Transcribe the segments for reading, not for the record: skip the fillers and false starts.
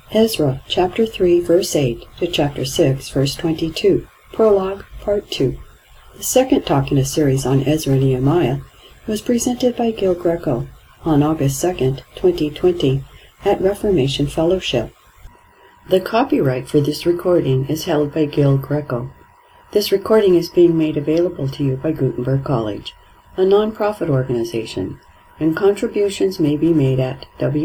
Ezra, chapter 3, verse 8 to chapter 6, verse 22. Prologue, part 2. The second talk in a series on Ezra and Nehemiah was presented by Gil Greco on August 2nd, 2020, at Reformation Fellowship. The copyright for this recording is held by Gil Greco. This recording is being made available to you by Gutenberg College, a non-profit organization, and contributions may be made at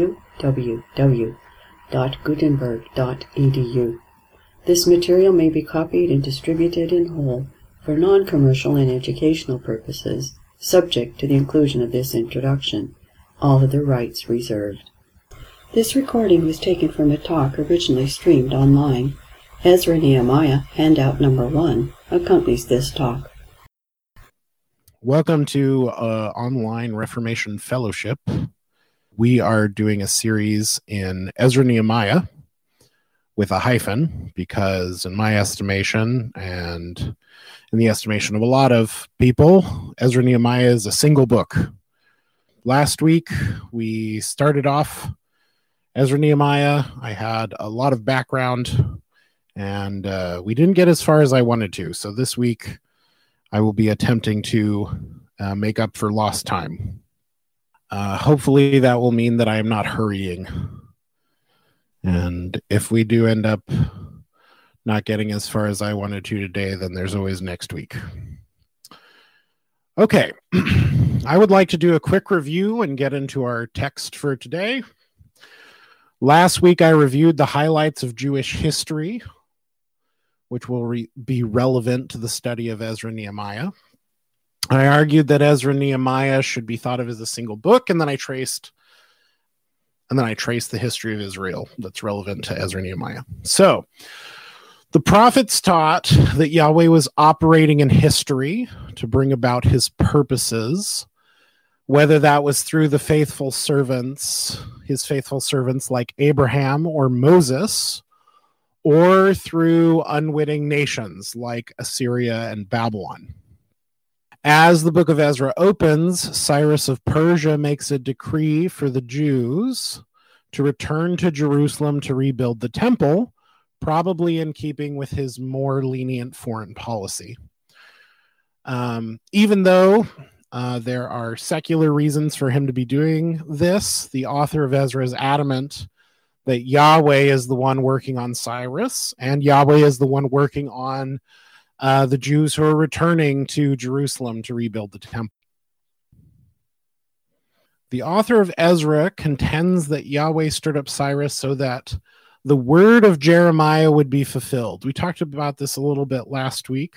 www.gutenberg.edu. This material may be copied and distributed in whole for non-commercial and educational purposes, subject to the inclusion of this introduction. All other rights reserved. This recording was taken from a talk originally streamed online. Ezra Nehemiah, handout number 1, accompanies this talk. Welcome to Online Reformation Fellowship. We are doing a series in Ezra Nehemiah with a hyphen because in my estimation and in the estimation of a lot of people, Ezra Nehemiah is a single book. Last week, we started off Ezra Nehemiah. I had a lot of background and we didn't get as far as I wanted to. So this week, I will be attempting to make up for lost time. Hopefully that will mean that I am not hurrying. And if we do end up not getting as far as I wanted to today, then there's always next week. Okay, I would like to do a quick review and get into our text for today. Last week I reviewed the highlights of Jewish history, which will be relevant to the study of Ezra Nehemiah. I argued that Ezra Nehemiah should be thought of as a single book, and then I traced the history of Israel that's relevant to Ezra Nehemiah. So, the prophets taught that Yahweh was operating in history to bring about his purposes, whether that was through his faithful servants like Abraham or Moses, or through unwitting nations like Assyria and Babylon. As the book of Ezra opens, Cyrus of Persia makes a decree for the Jews to return to Jerusalem to rebuild the temple, probably in keeping with his more lenient foreign policy. Even though there are secular reasons for him to be doing this, the author of Ezra is adamant that Yahweh is the one working on Cyrus, and Yahweh is the one working on the Jews who are returning to Jerusalem to rebuild the temple. The author of Ezra contends that Yahweh stirred up Cyrus so that the word of Jeremiah would be fulfilled. We talked about this a little bit last week.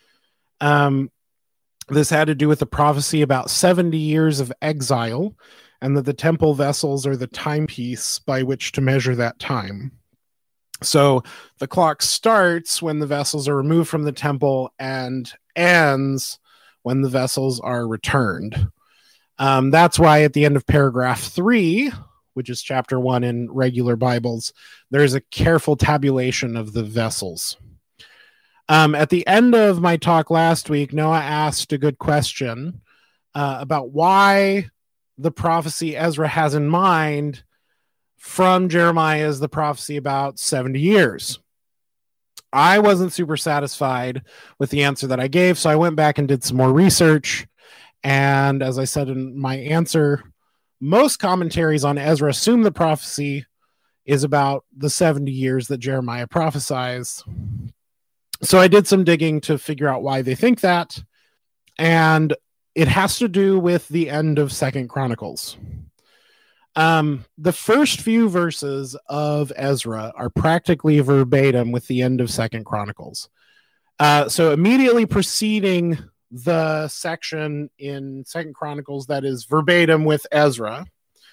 This had to do with the prophecy about 70 years of exile, and that the temple vessels are the timepiece by which to measure that time. So the clock starts when the vessels are removed from the temple and ends when the vessels are returned. That's why at the end of paragraph 3, which is chapter 1 in regular Bibles, there's a careful tabulation of the vessels. At the end of my talk last week, Noah asked a good question about why the prophecy Ezra has in mind from Jeremiah is the prophecy about 70 years. I wasn't super satisfied with the answer that I gave, so I went back and did some more research. And as I said in my answer, most commentaries on Ezra assume the prophecy is about the 70 years that Jeremiah prophesies. So I did some digging to figure out why they think that. And it has to do with the end of 2 Chronicles. The first few verses of Ezra are practically verbatim with the end of 2 Chronicles. So immediately preceding the section in 2 Chronicles that is verbatim with Ezra,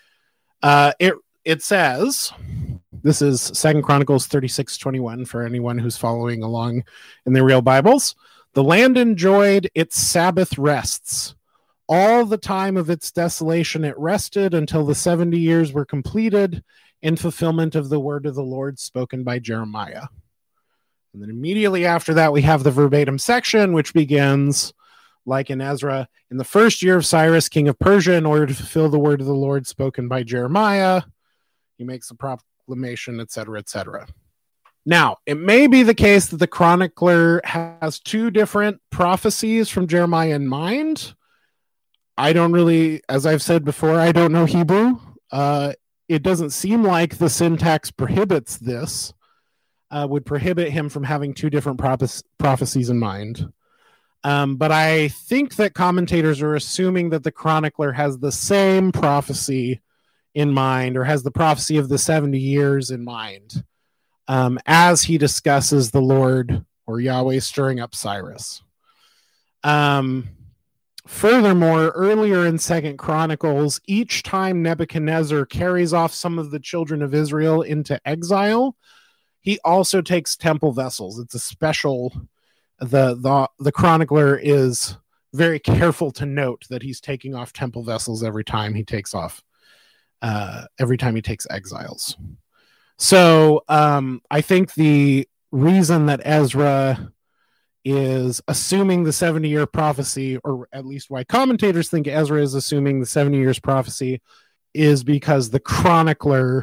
it says, this is 2 Chronicles 36:21 for anyone who's following along in the real Bibles. The land enjoyed its Sabbath rests. All the time of its desolation it rested until the 70 years were completed in fulfillment of the word of the Lord spoken by Jeremiah. And then immediately after that, we have the verbatim section, which begins, like in Ezra, in the first year of Cyrus, king of Persia, in order to fulfill the word of the Lord spoken by Jeremiah. He makes a proclamation, etc., etc. Now, it may be the case that the chronicler has two different prophecies from Jeremiah in mind. I don't really, as I've said before, I don't know Hebrew. It doesn't seem like the syntax prohibits this, would prohibit him from having two different prophecies in mind. But I think that commentators are assuming that the chronicler has the same prophecy in mind, or has the prophecy of the 70 years in mind, as he discusses the Lord or Yahweh stirring up Cyrus. Furthermore, earlier in 2 Chronicles, each time Nebuchadnezzar carries off some of the children of Israel into exile, he also takes temple vessels. It's a special, the chronicler is very careful to note that he's taking off temple vessels every time he takes exiles. So I think the reason that Ezra is assuming the 70-year prophecy, or at least why commentators think Ezra is assuming the 70 years prophecy, is because the chronicler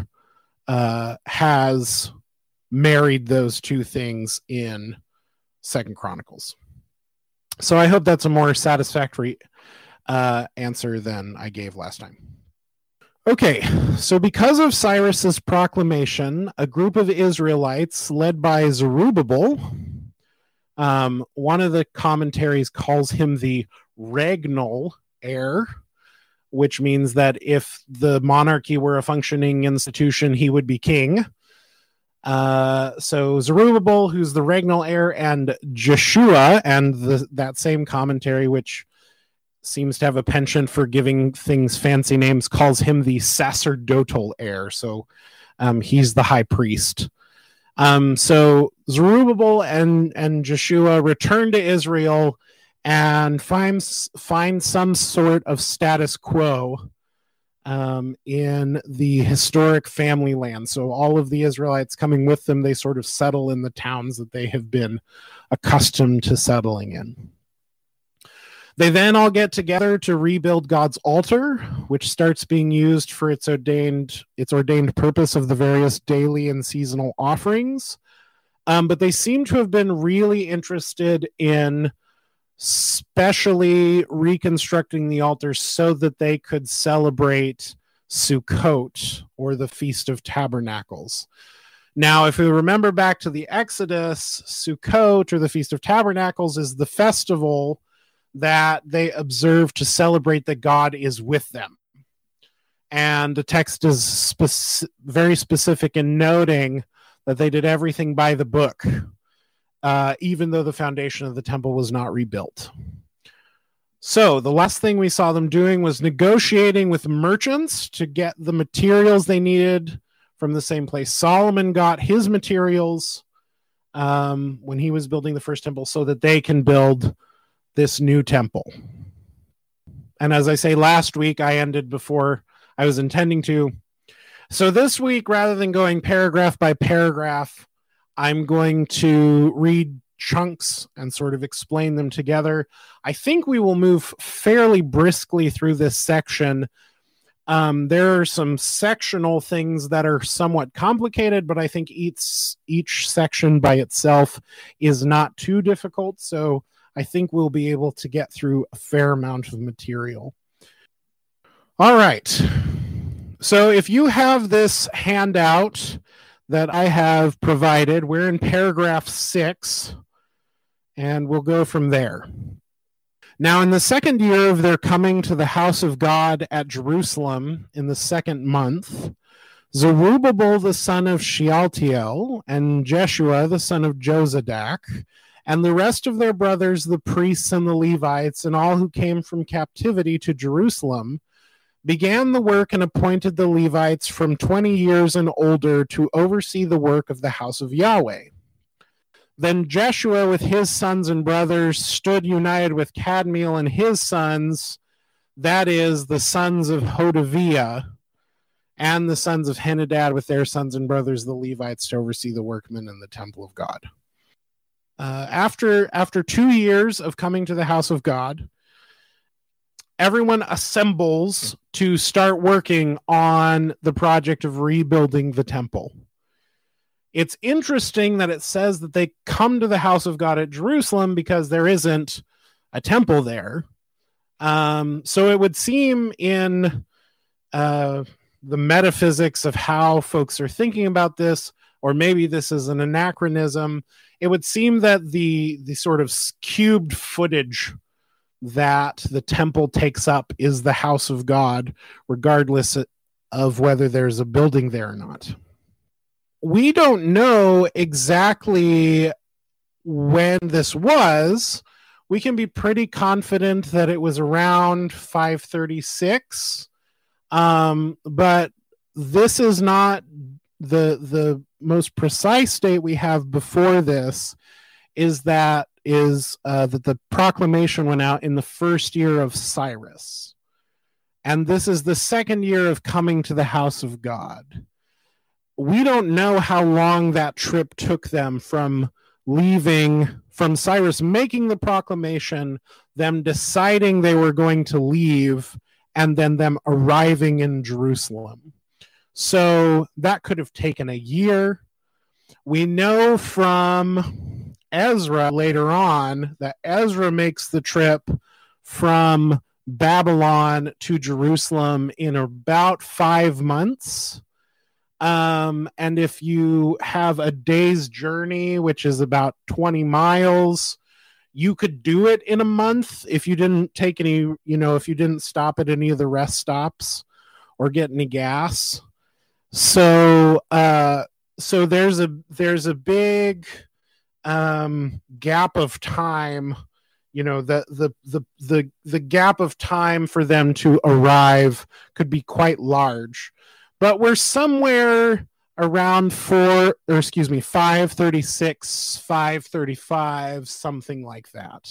has married those two things in 2 Chronicles. So I hope that's a more satisfactory answer than I gave last time. Okay, so because of Cyrus's proclamation, a group of Israelites led by Zerubbabel, one of the commentaries calls him the regnal heir, which means that if the monarchy were a functioning institution, he would be king. So Zerubbabel, who's the regnal heir, and Jeshua, and that same commentary, which seems to have a penchant for giving things fancy names, calls him the sacerdotal heir. So he's the high priest. So Zerubbabel and Jeshua return to Israel and find some sort of status quo in the historic family land. So all of the Israelites coming with them, they sort of settle in the towns that they have been accustomed to settling in. They then all get together to rebuild God's altar, which starts being used for its ordained purpose of the various daily and seasonal offerings. But they seem to have been really interested in specially reconstructing the altar so that they could celebrate Sukkot, or the Feast of Tabernacles. Now, if we remember back to the Exodus, Sukkot, or the Feast of Tabernacles, is the festival that they observe to celebrate that God is with them. And the text is very specific in noting that they did everything by the book, even though the foundation of the temple was not rebuilt. So the last thing we saw them doing was negotiating with merchants to get the materials they needed from the same place Solomon got his materials when he was building the first temple, so that they can build this new temple. And as I say, last week I ended before I was intending to. So this week, rather than going paragraph by paragraph, I'm going to read chunks and sort of explain them together. I think we will move fairly briskly through this section. There are some sectional things that are somewhat complicated, but I think each section by itself is not too difficult. So I think we'll be able to get through a fair amount of material. All right. So if you have this handout that I have provided, we're in paragraph 6, and we'll go from there. Now, in the second year of their coming to the house of God at Jerusalem, in the second month, Zerubbabel the son of Shealtiel and Jeshua the son of Jozadak, and the rest of their brothers, the priests and the Levites, and all who came from captivity to Jerusalem, began the work and appointed the Levites from 20 years and older to oversee the work of the house of Yahweh. Then Jeshua with his sons and brothers stood united with Kadmiel and his sons, that is, the sons of Hodaviah, and the sons of Henadad with their sons and brothers, the Levites, to oversee the workmen in the temple of God. After 2 years of coming to the house of God, everyone assembles to start working on the project of rebuilding the temple. It's interesting that it says that they come to the house of God at Jerusalem because there isn't a temple there. So it would seem in the metaphysics of how folks are thinking about this, or maybe this is an anachronism, it would seem that the sort of cubed footage that the temple takes up is the house of God, regardless of whether there's a building there or not. We don't know exactly when this was. We can be pretty confident that it was around 536, but this is not the most precise date we have before this. Is that the proclamation went out in the first year of Cyrus, and this is the second year of coming to the house of God. We don't know how long that trip took them from leaving, from Cyrus making the proclamation, them deciding they were going to leave, and then them arriving in Jerusalem. So that could have taken a year. We know from Ezra later on that Ezra makes the trip from Babylon to Jerusalem in about 5 months. And if you have a day's journey, which is about 20 miles, you could do it in a month if you didn't take any, if you didn't stop at any of the rest stops or get any gas. So there's a big gap of time, the gap of time for them to arrive could be quite large. But we're somewhere around 536, 535, something like that.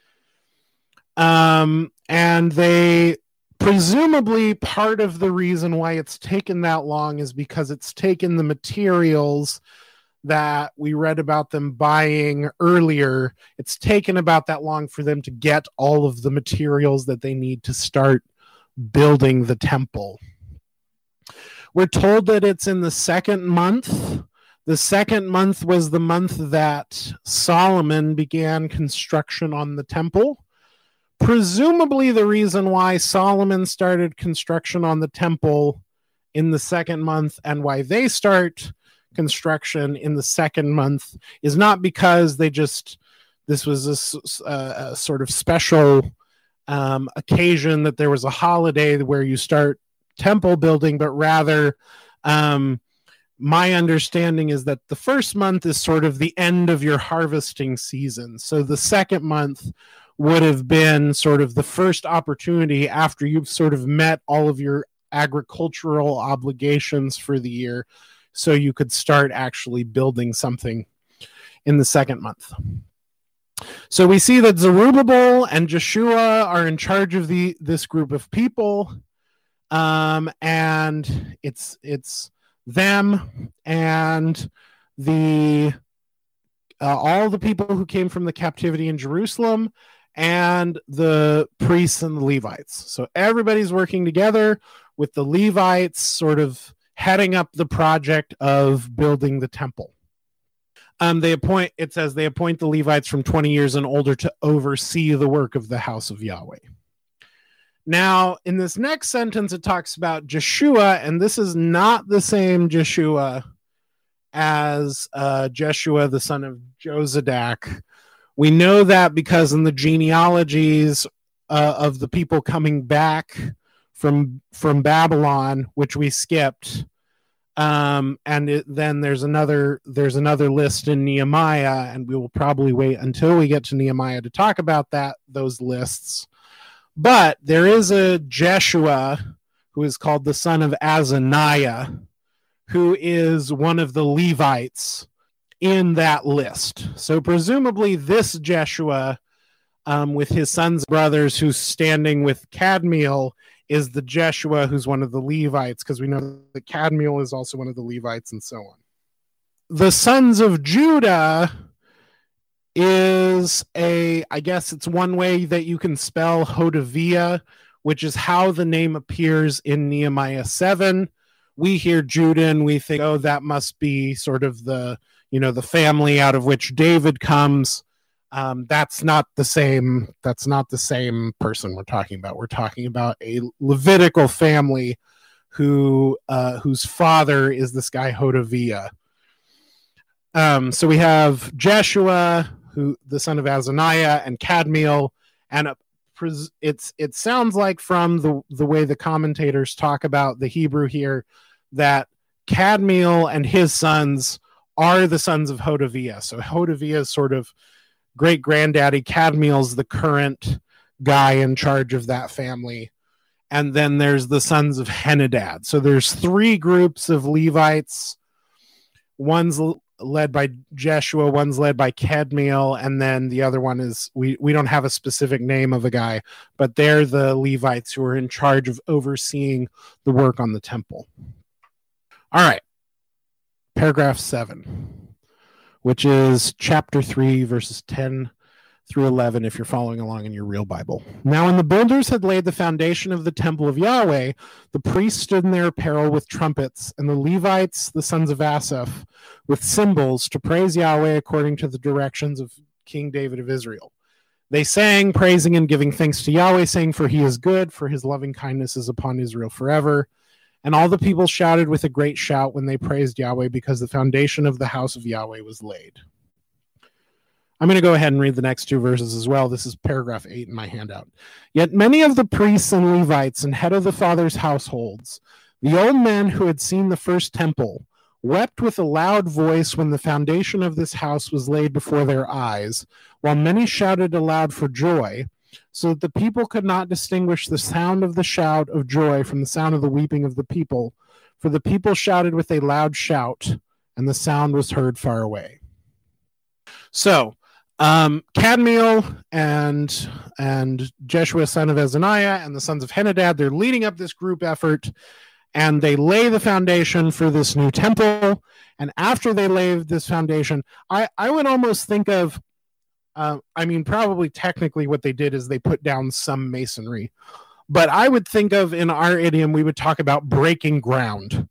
And they presumably, part of the reason why it's taken that long is because it's taken the materials that we read about them buying earlier. It's taken about that long for them to get all of the materials that they need to start building the temple. We're told that it's in the second month. The second month was the month that Solomon began construction on the temple. Presumably the reason why Solomon started construction on the temple in the second month and why they start construction in the second month is not because this was a sort of special occasion that there was a holiday where you start temple building, but rather my understanding is that the first month is sort of the end of your harvesting season. So the second month would have been sort of the first opportunity after you've sort of met all of your agricultural obligations for the year, so you could start actually building something in the second month. So we see that Zerubbabel and Jeshua are in charge of this group of people. And it's them and all the people who came from the captivity in Jerusalem and the priests and the Levites. So everybody's working together with the Levites sort of heading up the project of building the temple. They appoint the Levites from 20 years and older to oversee the work of the house of Yahweh. Now, in this next sentence, it talks about Jeshua, and this is not the same Jeshua as Jeshua, the son of Jozadak. We know that because in the genealogies of the people coming back from Babylon, which we skipped, then there's another list in Nehemiah, and we will probably wait until we get to Nehemiah to talk about those lists. But there is a Jeshua who is called the son of Azaniah, who is one of the Levites in that list. So presumably this Jeshua, with his sons and brothers, who's standing with Kadmiel, is the Jeshua who's one of the Levites, because we know that Kadmiel is also one of the Levites and so on. The sons of Judah is I guess it's one way that you can spell Hodaviah, which is how the name appears in Nehemiah 7. We hear Judah and we think, oh, that must be sort of the family out of which David comes. That's not the same person we're talking about. We're talking about a Levitical family whose father is this guy Hodaviah. So we have Jeshua, who the son of Azaniah, and Kadmiel, and it sounds like from the way the commentators talk about the Hebrew here that Kadmiel and his sons are the sons of Hodaviah. So Hodaviah is sort of great granddaddy. Kadmiel's the current guy in charge of that family. And then there's the sons of Henadad. So there's 3 groups of Levites. One's led by Jeshua, one's led by Kadmiel, and then the other one is, we don't have a specific name of a guy, but they're the Levites who are in charge of overseeing the work on the temple. All right. Paragraph 7, which is chapter 3, verses 10 through 11, if you're following along in your real Bible. Now, when the builders had laid the foundation of the temple of Yahweh, the priests stood in their apparel with trumpets, and the Levites, the sons of Asaph, with cymbals to praise Yahweh according to the directions of King David of Israel. They sang, praising and giving thanks to Yahweh, saying, "For he is good, for his loving kindness is upon Israel forever." And all the people shouted with a great shout when they praised Yahweh, because the foundation of the house of Yahweh was laid. I'm going to go ahead and read the next 2 verses as well. This is paragraph 8 in my handout. Yet many of the priests and Levites and head of the fathers' households, the old men who had seen the first temple, wept with a loud voice when the foundation of this house was laid before their eyes, while many shouted aloud for joy, so that the people could not distinguish the sound of the shout of joy from the sound of the weeping of the people. For the people shouted with a loud shout, and the sound was heard far away. So, Kadmiel and Jeshua, son of Azaniah, and the sons of Henadad, they're leading up this group effort, and they lay the foundation for this new temple. And after they lay this foundation, I would almost think of, probably technically what they did is they put down some masonry, but I would think of, in our idiom, we would talk about breaking ground.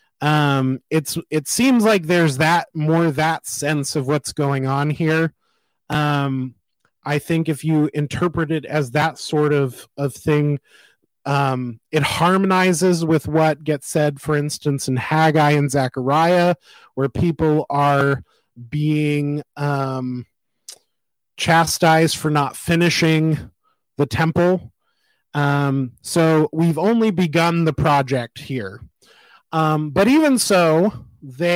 It seems like there's that sense of what's going on here. I think if you interpret it as that sort of thing, it harmonizes with what gets said, for instance, in Haggai and Zechariah, where people are being chastised for not finishing the temple. So we've only begun the project here. But even so,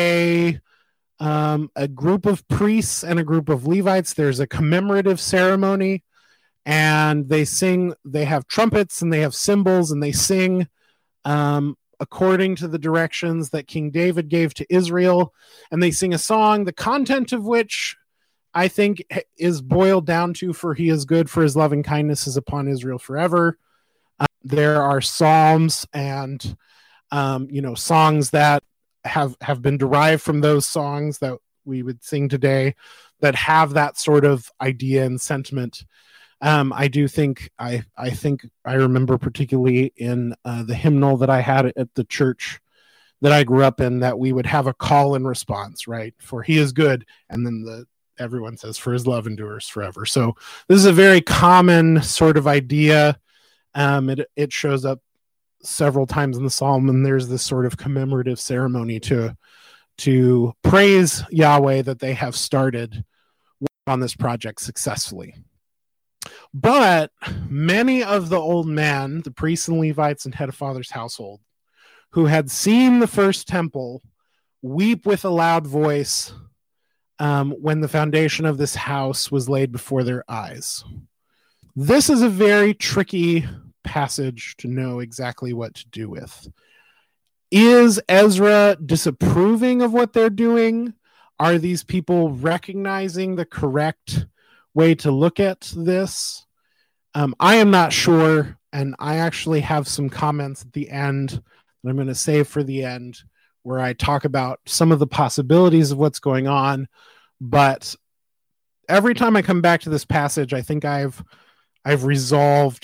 a group of priests and a group of Levites, there's a commemorative ceremony, and they have trumpets and they have cymbals, and they sing according to the directions that King David gave to Israel. And they sing a song, the content of which I think is boiled down to, "For he is good, for his loving kindness is upon Israel forever." There are psalms and songs that have been derived from those songs that we would sing today that have that sort of idea and sentiment. I think I remember particularly in the hymnal that I had at the church that I grew up in, that we would have a call and response, right? "For he is good," and then everyone says, "For his love endures forever." So this is a very common sort of idea. It shows up several times in the psalm, and there's this sort of commemorative ceremony to praise Yahweh that they have started on this project successfully. But many of the old men, the priests and Levites and head of father's household, who had seen the first temple, weep with a loud voice when the foundation of this house was laid before their eyes. This is a very tricky passage to know exactly what to do with. Is Ezra disapproving of what they're doing? Are these people recognizing the correct way to look at this? I am not sure, and I actually have some comments at the end that I'm going to save for the end, where I talk about some of the possibilities of what's going on. But every time I come back to this passage, I think I've resolved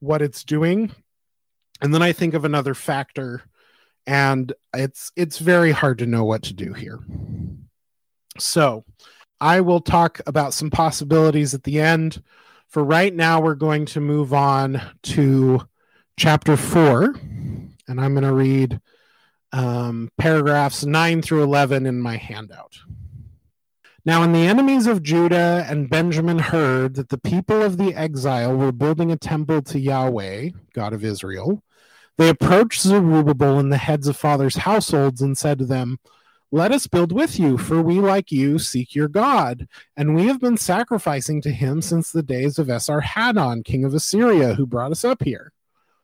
what it's doing. And then I think of another factor, and it's very hard to know what to do here. So I will talk about some possibilities at the end. For right now, we're going to move on to chapter 4, and I'm going to read paragraphs 9 through 11 in my handout. Now, when the enemies of Judah and Benjamin heard that the people of the exile were building a temple to Yahweh, God of Israel, they approached Zerubbabel and the heads of fathers' households and said to them, "Let us build with you, for we, like you, seek your God, and we have been sacrificing to him since the days of Esarhaddon, king of Assyria, who brought us up here."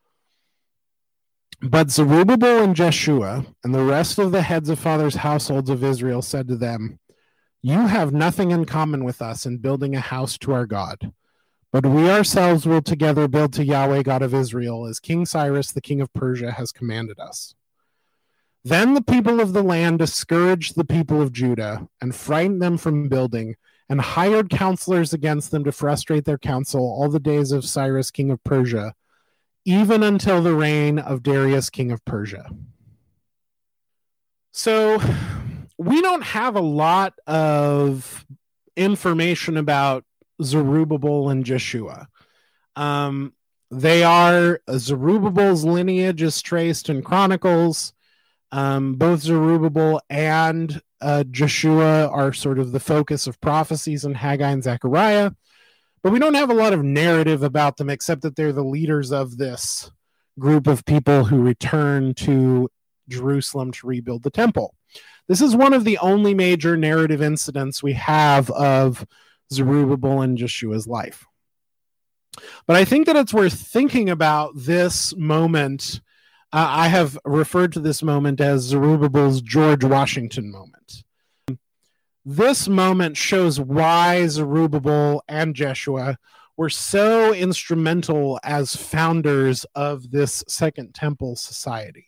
But Zerubbabel and Jeshua and the rest of the heads of fathers' households of Israel said to them, "You have nothing in common with us in building a house to our God, but we ourselves will together build to Yahweh, God of Israel, as King Cyrus, the king of Persia, has commanded us." Then the people of the land discouraged the people of Judah and frightened them from building, and hired counselors against them to frustrate their counsel all the days of Cyrus, king of Persia, even until the reign of Darius, king of Persia. So we don't have a lot of information about Zerubbabel and Jeshua. Zerubbabel's lineage is traced in Chronicles. Both Zerubbabel and Jeshua are sort of the focus of prophecies in Haggai and Zechariah, but we don't have a lot of narrative about them except that they're the leaders of this group of people who return to Jerusalem to rebuild the temple. This is one of the only major narrative incidents we have of Zerubbabel and Jeshua's life. But I think that it's worth thinking about this moment. I have referred to this moment as Zerubbabel's George Washington moment. This moment shows why Zerubbabel and Jeshua were so instrumental as founders of this Second Temple society.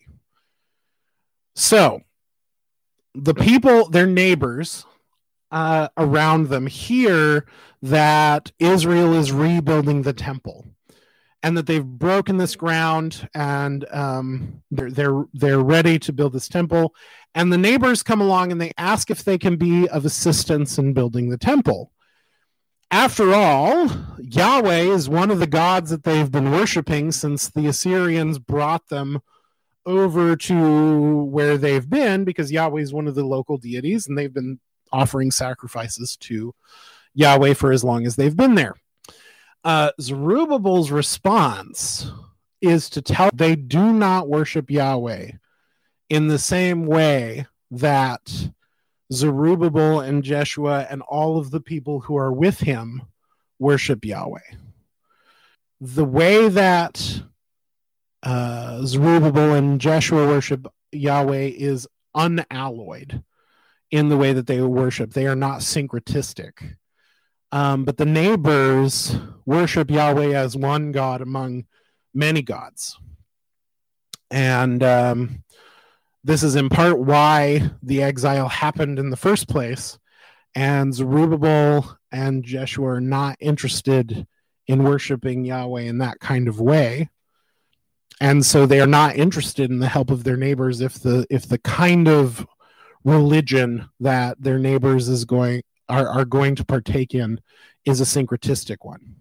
So, the people, their neighbors around them, hear that Israel is rebuilding the temple, and that they've broken this ground, and they're ready to build this temple. And the neighbors come along and they ask if they can be of assistance in building the temple. After all, Yahweh is one of the gods that they've been worshiping since the Assyrians brought them over to where they've been, because Yahweh is one of the local deities, and they've been offering sacrifices to Yahweh for as long as they've been there. Zerubbabel's response is to tell they do not worship Yahweh in the same way that Zerubbabel and Jeshua and all of the people who are with him worship Yahweh. The way that Zerubbabel and Jeshua worship Yahweh is unalloyed in the way that they worship. They are not syncretistic. But the neighbors worship Yahweh as one God among many gods. And this is in part why the exile happened in the first place. And Zerubbabel and Jeshua are not interested in worshiping Yahweh in that kind of way. And so they are not interested in the help of their neighbors if the kind of religion that their neighbors are going to partake in is a syncretistic one.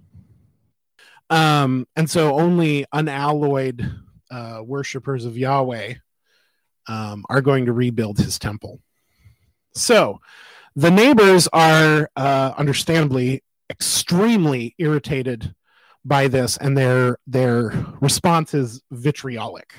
And so only unalloyed worshipers of Yahweh are going to rebuild his temple. So the neighbors are understandably extremely irritated by this, and their response is vitriolic.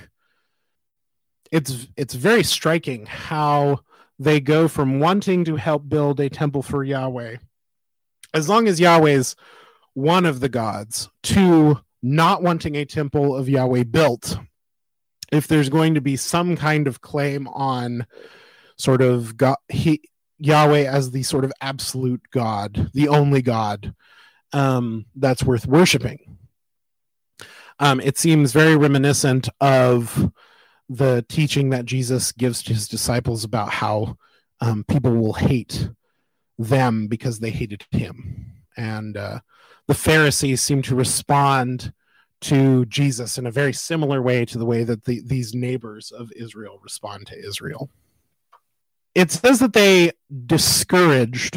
It's very striking how they go from wanting to help build a temple for Yahweh, as long as Yahweh is one of the gods, to not wanting a temple of Yahweh built if there's going to be some kind of claim on sort of Yahweh as the sort of absolute God, the only God that's worth worshiping. It seems very reminiscent of the teaching that Jesus gives to his disciples about how people will hate them because they hated him. And the Pharisees seem to respond to Jesus in a very similar way to the way that these neighbors of Israel respond to Israel. It says that they discouraged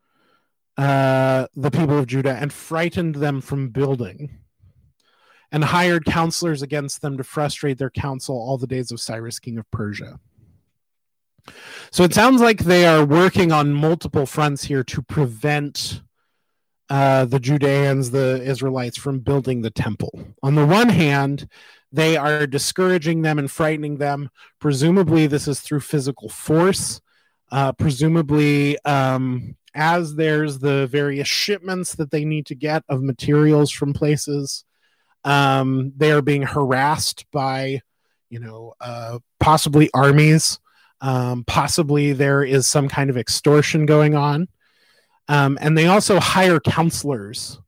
the people of Judah and frightened them from building, and hired counselors against them to frustrate their counsel all the days of Cyrus, king of Persia. So it sounds like they are working on multiple fronts here to prevent the Judeans, the Israelites, from building the temple. On the one hand, they are discouraging them and frightening them. Presumably, this is through physical force. Presumably, as there's the various shipments that they need to get of materials from places, they are being harassed by, possibly armies. Possibly there is some kind of extortion going on. And they also hire counselors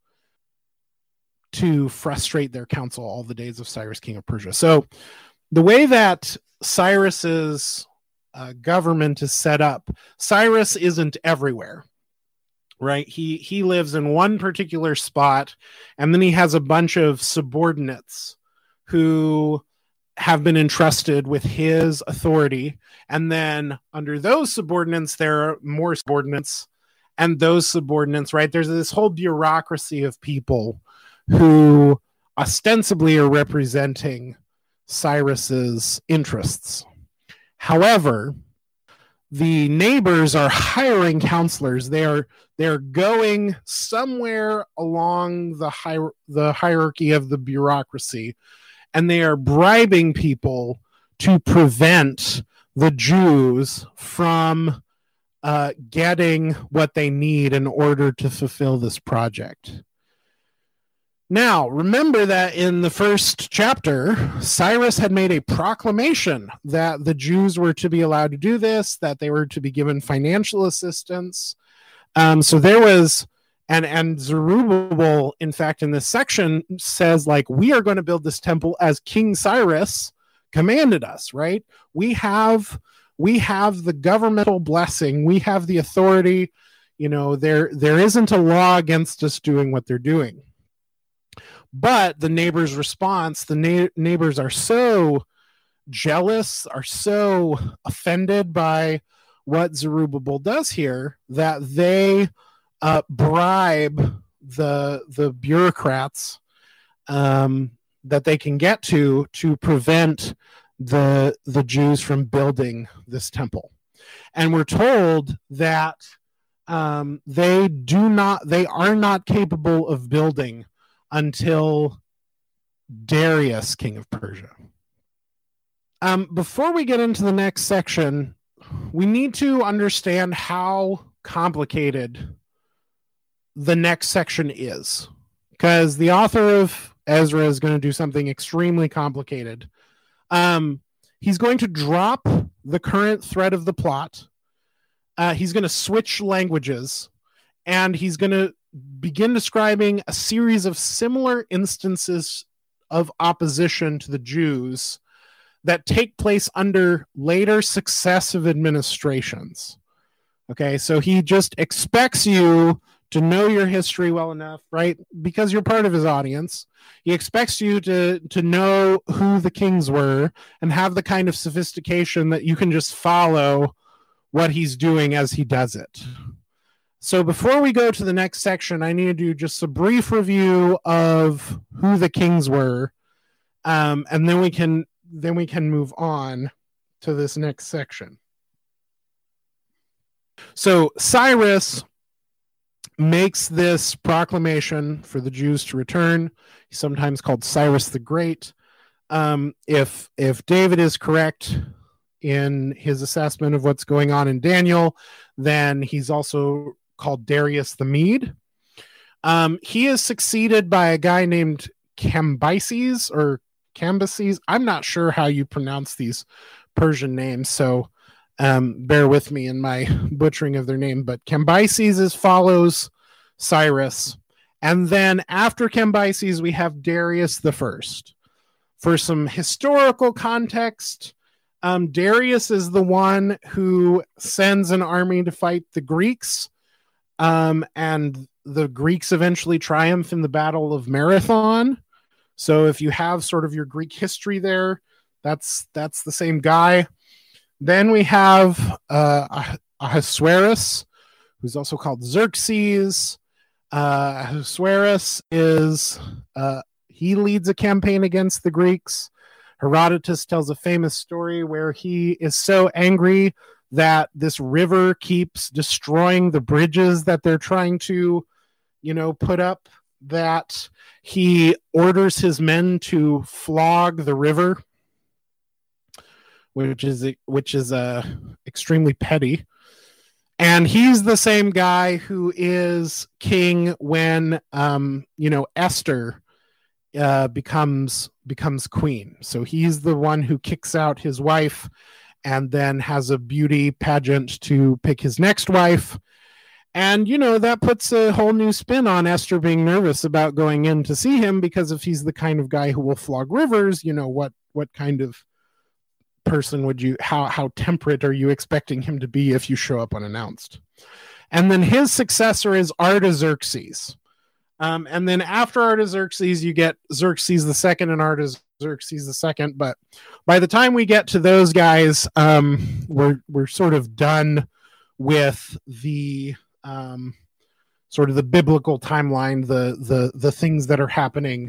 to frustrate their counsel all the days of Cyrus, king of Persia. So the way that Cyrus's government is set up, Cyrus isn't everywhere, right? He lives in one particular spot, and then he has a bunch of subordinates who have been entrusted with his authority. And then under those subordinates, there are more subordinates, and those subordinates, right? There's this whole bureaucracy of people who ostensibly are representing Cyrus's interests. However, the neighbors are hiring counselors. They're going somewhere along the hierarchy of the bureaucracy, and they are bribing people to prevent the Jews from getting what they need in order to fulfill this project. Now, remember that in the first chapter, Cyrus had made a proclamation that the Jews were to be allowed to do this, that they were to be given financial assistance. So there was, and Zerubbabel, in fact, in this section says, like, we are going to build this temple as King Cyrus commanded us, right? We have the governmental blessing. We have the authority. There isn't a law against us doing what they're doing. But the neighbors' response, the neighbors are so jealous, are so offended by what Zerubbabel does here, that they bribe the bureaucrats that they can get to prevent the Jews from building this temple. And we're told that they are not capable of building until Darius, king of Persia. Before we get into the next section, we need to understand how complicated the next section is, because the author of Ezra is going to do something extremely complicated. He's going to drop the current thread of the plot. He's going to switch languages, and he's going to begin describing a series of similar instances of opposition to the Jews that take place under later successive administrations. Okay, so he just expects you to know your history well enough, right? Because you're part of his audience. He expects you to know who the kings were and have the kind of sophistication that you can just follow what he's doing as he does it. So before we go to the next section, I need to do just a brief review of who the kings were, and then we can move on to this next section. So Cyrus makes this proclamation for the Jews to return. He's sometimes called Cyrus the Great. If David is correct in his assessment of what's going on in Daniel, then he's also called Darius the Mede. He is succeeded by a guy named Cambyses or Cambyses. I'm not sure how you pronounce these Persian names, so bear with me in my butchering of their name. But Cambyses follows Cyrus. And then after Cambyses, we have Darius the First. For some historical context, Darius is the one who sends an army to fight the Greeks. And the Greeks eventually triumph in the Battle of Marathon. So if you have sort of your Greek history there, that's the same guy. Then we have Ahasuerus, who's also called Xerxes. Ahasuerus is he leads a campaign against the Greeks. Herodotus tells a famous story where he is so angry that this river keeps destroying the bridges that they're trying to, put up, that he orders his men to flog the river, which is extremely petty. And he's the same guy who is king when Esther becomes queen. So he's the one who kicks out his wife and then has a beauty pageant to pick his next wife. And, that puts a whole new spin on Esther being nervous about going in to see him, because if he's the kind of guy who will flog rivers, what kind of person would how temperate are you expecting him to be if you show up unannounced? And then his successor is Artaxerxes. And then after Artaxerxes, you get Xerxes II and Artaxerxes II. But by the time we get to those guys, we're sort of done with the sort of the biblical timeline, the things that are happening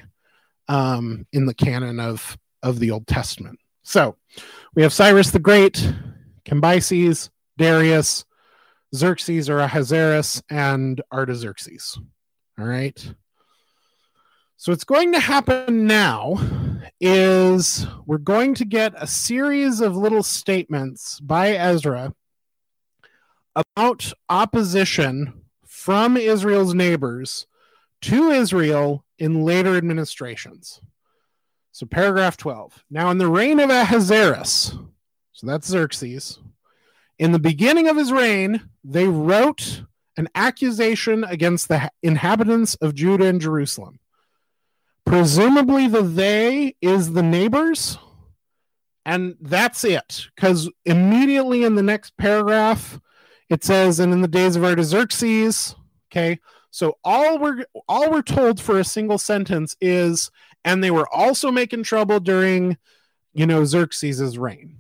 in the canon of the Old Testament. So we have Cyrus the Great, Cambyses, Darius, Xerxes or Ahasuerus, and Artaxerxes. All right. So what's going to happen now is we're going to get a series of little statements by Ezra about opposition from Israel's neighbors to Israel in later administrations. So paragraph 12. Now in the reign of Ahasuerus, so that's Xerxes, in the beginning of his reign, they wrote an accusation against the inhabitants of Judah and Jerusalem. Presumably the they is the neighbors, and that's it, because immediately in the next paragraph it says, and in the days of Artaxerxes, okay, so all we're told for a single sentence is, and they were also making trouble during Xerxes' reign.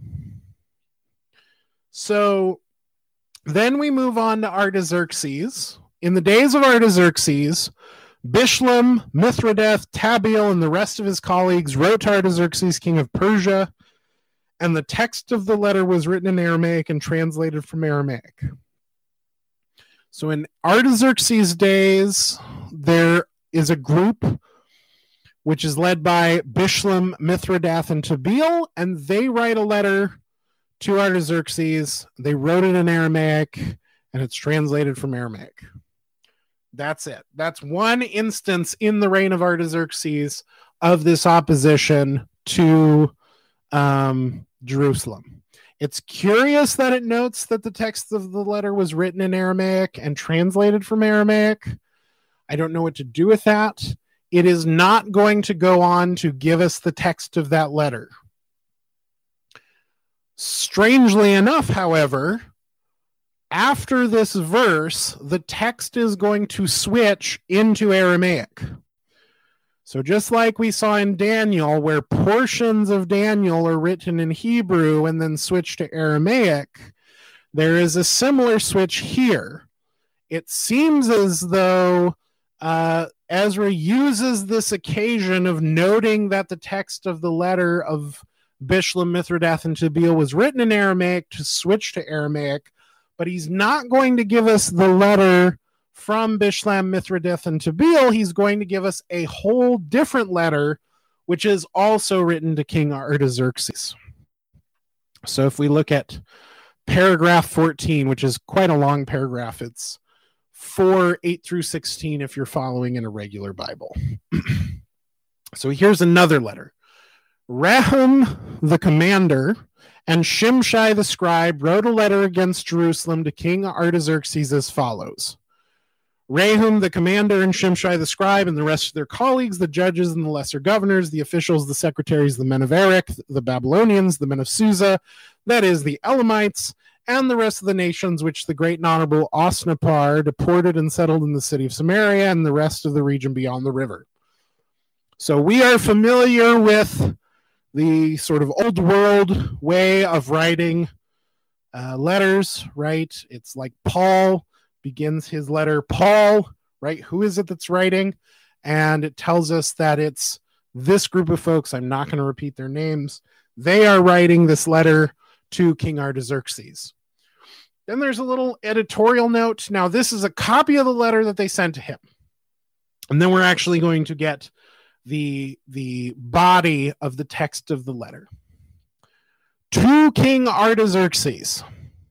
So then we move on to Artaxerxes. In the days of Artaxerxes, Bishlam, Mithridath, Tabeel, and the rest of his colleagues wrote to Artaxerxes, king of Persia, and the text of the letter was written in Aramaic and translated from Aramaic. So in Artaxerxes' days, there is a group which is led by Bishlam, Mithridath, and Tabeel, and they write a letter to Artaxerxes. They wrote it in Aramaic, and it's translated from Aramaic. That's it. That's one instance in the reign of Artaxerxes of this opposition to Jerusalem. It's curious that it notes that the text of the letter was written in Aramaic and translated from Aramaic. I don't know what to do with that. It is not going to go on to give us the text of that letter. Strangely enough, however, after this verse, the text is going to switch into Aramaic. So just like we saw in Daniel, where portions of Daniel are written in Hebrew and then switch to Aramaic, there is a similar switch here. It seems as though Ezra uses this occasion of noting that the text of the letter of Bishlam, Mithridath, and Tabeel was written in Aramaic to switch to Aramaic, but he's not going to give us the letter from Bishlam, Mithridath, and Tabeel. He's going to give us a whole different letter, which is also written to King Artaxerxes. So if we look at paragraph 14, which is quite a long paragraph, it's 4:8 through 16 if you're following in a regular Bible. So here's another letter. Rehum the commander and Shimshai the scribe wrote a letter against Jerusalem to King Artaxerxes as follows. Rehum the commander and Shimshai the scribe and the rest of their colleagues, the judges and the lesser governors, the officials, the secretaries, the men of Erech, the Babylonians, the men of Susa, that is, the Elamites, and the rest of the nations which the great and honorable Osnappar deported and settled in the city of Samaria and the rest of the region beyond the river. So we are familiar with the sort of old world way of writing letters, right? It's like Paul begins his letter, Paul, right? Who is it that's writing? And it tells us that it's this group of folks. I'm not going to repeat their names. They are writing this letter to King Artaxerxes. Then there's a little editorial note. Now, this is a copy of the letter that they sent to him. And then we're actually going to get the body of the text of the letter. To King Artaxerxes,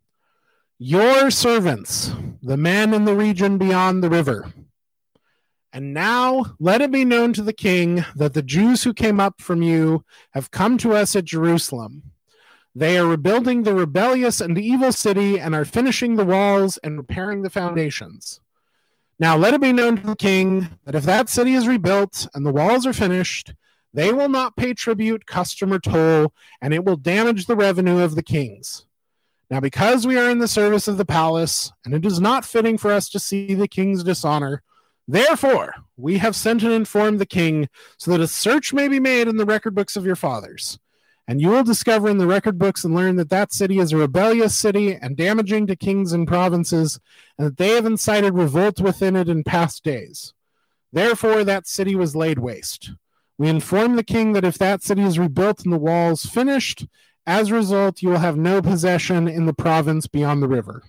your servants, the men in the region beyond the river. And now let it be known to the king that the Jews who came up from you have come to us at Jerusalem. They are rebuilding the rebellious and evil city and are finishing the walls and repairing the foundations. Now let it be known to the king that if that city is rebuilt and the walls are finished, they will not pay tribute, custom, or toll, and it will damage the revenue of the kings. Now because we are in the service of the palace, and it is not fitting for us to see the king's dishonor, therefore we have sent and informed the king so that a search may be made in the record books of your fathers. And you will discover in the record books and learn that that city is a rebellious city and damaging to kings and provinces, and that they have incited revolt within it in past days. Therefore, that city was laid waste. We inform the king that if that city is rebuilt and the walls finished, as a result, you will have no possession in the province beyond the river.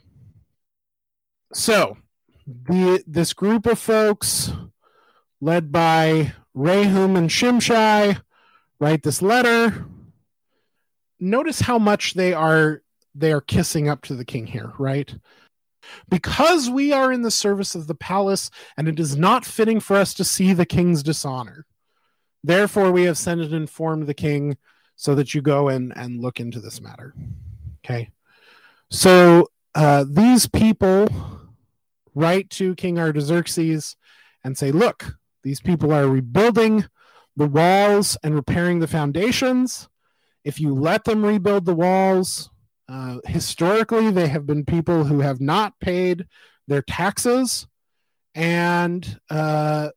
So, this group of folks, led by Rehum and Shimshai, write this letter. Notice how much they are kissing up to the king here, right? Because we are in the service of the palace, and it is not fitting for us to see the king's dishonor. Therefore, we have sent and informed the king so that you go and look into this matter. Okay. So these people write to King Artaxerxes and say, look, these people are rebuilding the walls and repairing the foundations. If you let them rebuild the walls, historically, they have been people who have not paid their taxes, and they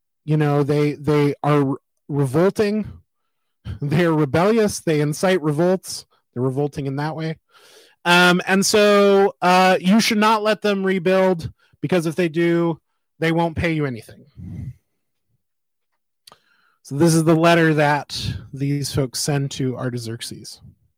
are revolting. They are rebellious. They incite revolts. They're revolting in that way. And so you should not let them rebuild, because if they do, they won't pay you anything. So this is the letter that these folks send to Artaxerxes.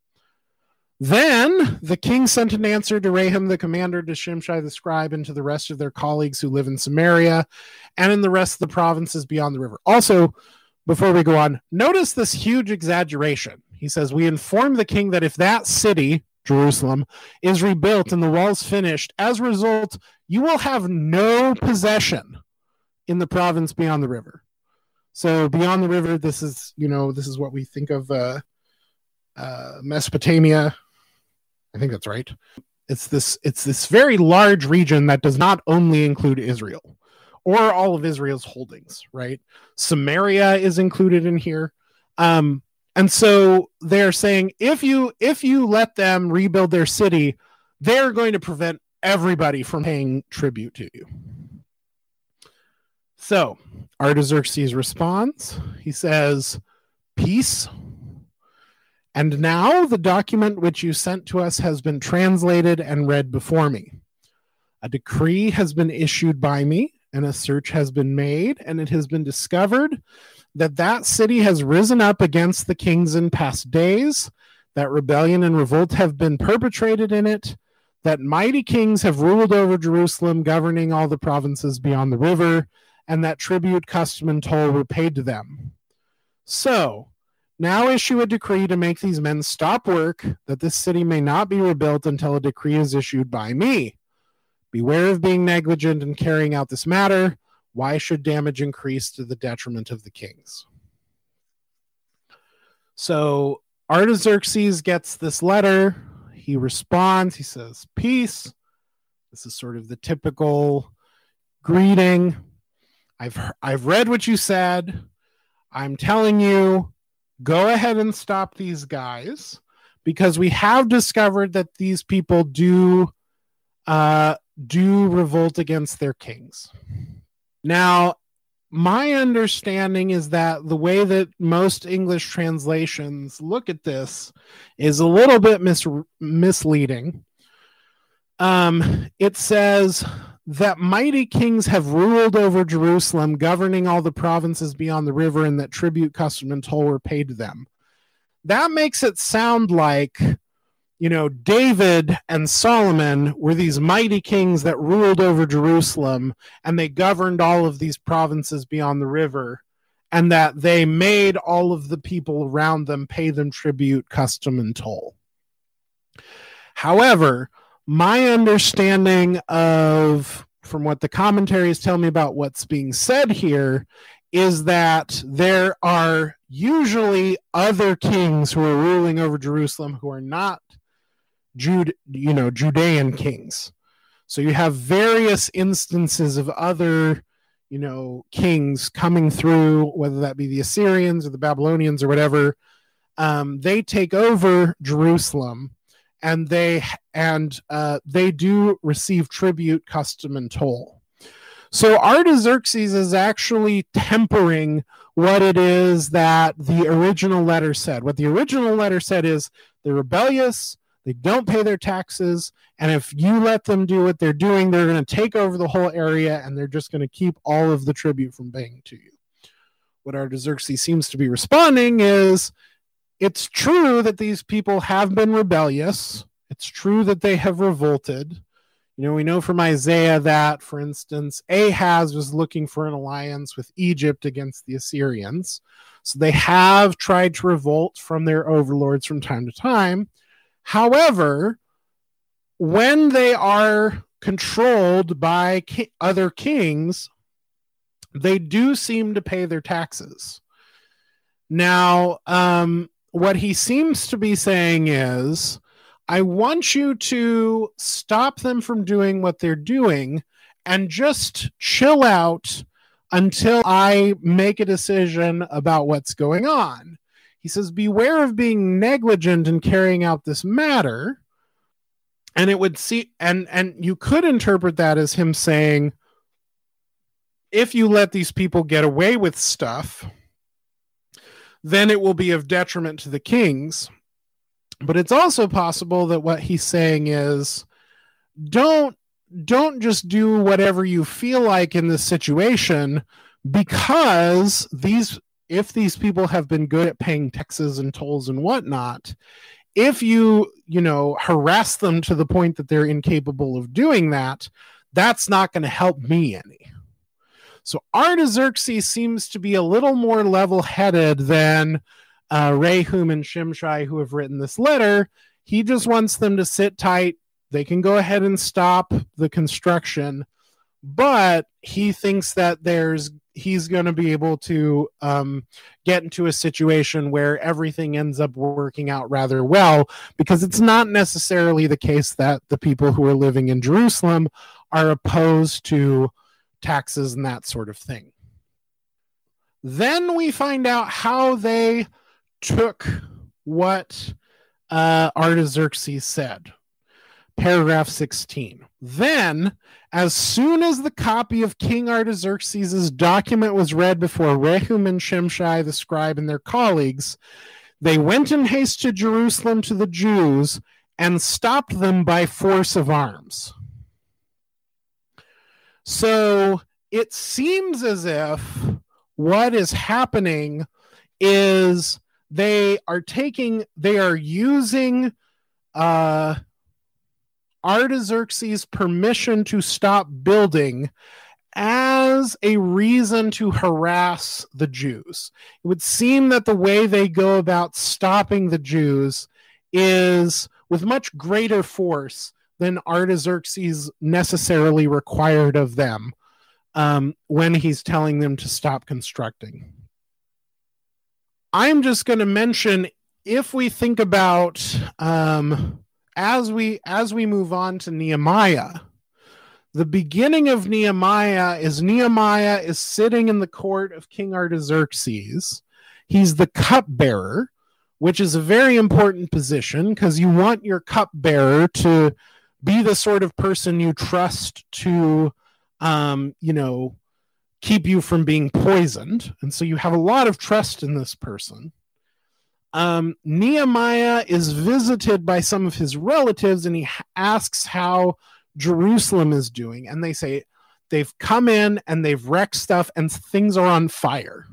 Then the king sent an answer to Rehum the commander, to Shimshai the scribe, and to the rest of their colleagues who live in Samaria and in the rest of the provinces beyond the river. Also, before we go on, notice this huge exaggeration. He says, we inform the king that if that city, Jerusalem, is rebuilt and the walls finished, as a result, you will have no possession in the province beyond the river. So beyond the river, this is what we think of Mesopotamia. I think that's right. It's this very large region that does not only include Israel or all of Israel's holdings, right? Samaria is included in here. And so they're saying, if you let them rebuild their city, they're going to prevent everybody from paying tribute to you. So Artaxerxes responds. He says, peace. And now the document which you sent to us has been translated and read before me. A decree has been issued by me, and a search has been made, and it has been discovered that that city has risen up against the kings in past days, that rebellion and revolt have been perpetrated in it, that mighty kings have ruled over Jerusalem, governing all the provinces beyond the river, and that tribute, custom, and toll were paid to them. So, now issue a decree to make these men stop work, that this city may not be rebuilt until a decree is issued by me. Beware of being negligent in carrying out this matter. Why should damage increase to the detriment of the kings? So Artaxerxes gets this letter. He responds. He says, peace. This is sort of the typical greeting. I've read what you said. I'm telling you, go ahead and stop these guys, because we have discovered that these people do revolt against their kings. Now, my understanding is that the way that most English translations look at this is a little bit misleading. It says that mighty kings have ruled over Jerusalem, governing all the provinces beyond the river, and that tribute, custom, and toll were paid to them. That makes it sound like, David and Solomon were these mighty kings that ruled over Jerusalem, and they governed all of these provinces beyond the river, and that they made all of the people around them pay them tribute, custom, and toll. However, my understanding from what the commentaries tell me about what's being said here, is that there are usually other kings who are ruling over Jerusalem who are not Judean kings. So you have various instances of other, kings coming through, whether that be the Assyrians or the Babylonians or whatever. They take over Jerusalem, and they do receive tribute, custom, and toll. So Artaxerxes is actually tempering what it is that the original letter said. What the original letter said is they're rebellious, they don't pay their taxes, and if you let them do what they're doing, they're going to take over the whole area, and they're just going to keep all of the tribute from paying to you. What Artaxerxes seems to be responding is, it's true that these people have been rebellious. It's true that they have revolted. We know from Isaiah that, for instance, Ahaz was looking for an alliance with Egypt against the Assyrians. So they have tried to revolt from their overlords from time to time. However, when they are controlled by other kings, they do seem to pay their taxes. Now, what he seems to be saying is, I want you to stop them from doing what they're doing and just chill out until I make a decision about what's going on. He says, beware of being negligent in carrying out this matter. And it would see, and you could interpret that as him saying, if you let these people get away with stuff, then it will be of detriment to the kings. But it's also possible that what he's saying is, don't just do whatever you feel like in this situation, because if these people have been good at paying taxes and tolls and whatnot, if you harass them to the point that they're incapable of doing that, that's not going to help me any. So Artaxerxes seems to be a little more level-headed than Rehum and Shimshai, who have written this letter. He just wants them to sit tight. They can go ahead and stop the construction, but he thinks that he's going to be able to get into a situation where everything ends up working out rather well, because it's not necessarily the case that the people who are living in Jerusalem are opposed to taxes and that sort of thing. Then we find out how they took what Artaxerxes said. Paragraph 16. Then, as soon as the copy of King Artaxerxes' document was read before Rehum and Shimshai the scribe and their colleagues, they went in haste to Jerusalem to the Jews and stopped them by force of arms. So it seems as if what is happening is they are using Artaxerxes' permission to stop building as a reason to harass the Jews. It would seem that the way they go about stopping the Jews is with much greater force than Artaxerxes necessarily required of them when he's telling them to stop constructing. I'm just going to mention, if we think about as we move on to Nehemiah, the beginning of Nehemiah is sitting in the court of King Artaxerxes. He's the cupbearer, which is a very important position because you want your cupbearer to be the sort of person you trust to, keep you from being poisoned. And so you have a lot of trust in this person. Nehemiah is visited by some of his relatives, and he asks how Jerusalem is doing. And they say they've come in and they've wrecked stuff and things are on fire.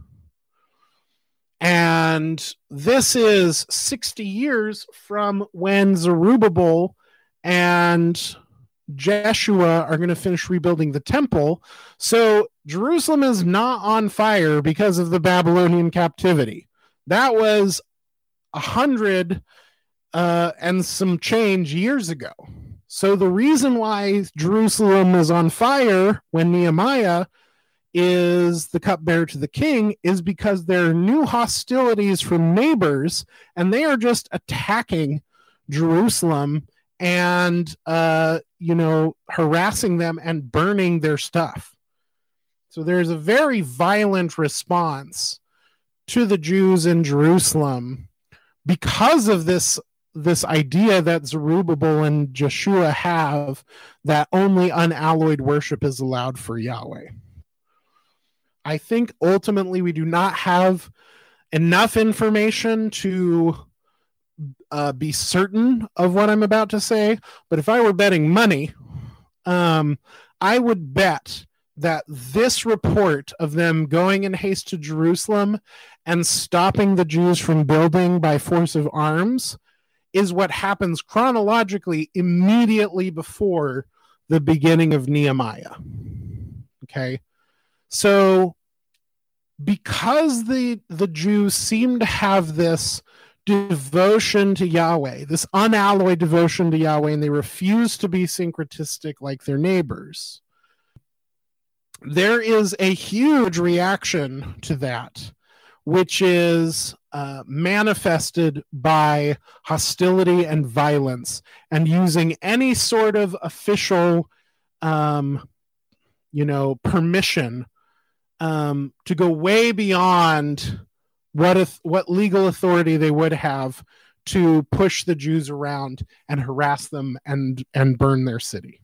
And this is 60 years from when Zerubbabel and Jeshua are going to finish rebuilding the temple. So Jerusalem is not on fire because of the Babylonian captivity. That was 100 and some change years ago. So the reason why Jerusalem is on fire when Nehemiah is the cupbearer to the king is because there are new hostilities from neighbors, and they are just attacking Jerusalem and harassing them and burning their stuff. So there's a very violent response to the Jews in Jerusalem because of this idea that Zerubbabel and Jeshua have, that only unalloyed worship is allowed for Yahweh. I think ultimately we do not have enough information to be certain of what I'm about to say, but if I were betting money, I would bet that this report of them going in haste to Jerusalem and stopping the Jews from building by force of arms is what happens chronologically immediately before the beginning of Nehemiah. Okay? So because the Jews seem to have this devotion to Yahweh, this unalloyed devotion to Yahweh, and they refuse to be syncretistic like their neighbors, there is a huge reaction to that, which is manifested by hostility and violence and using any sort of official permission to go way beyond what legal authority they would have to push the Jews around and harass them and burn their city.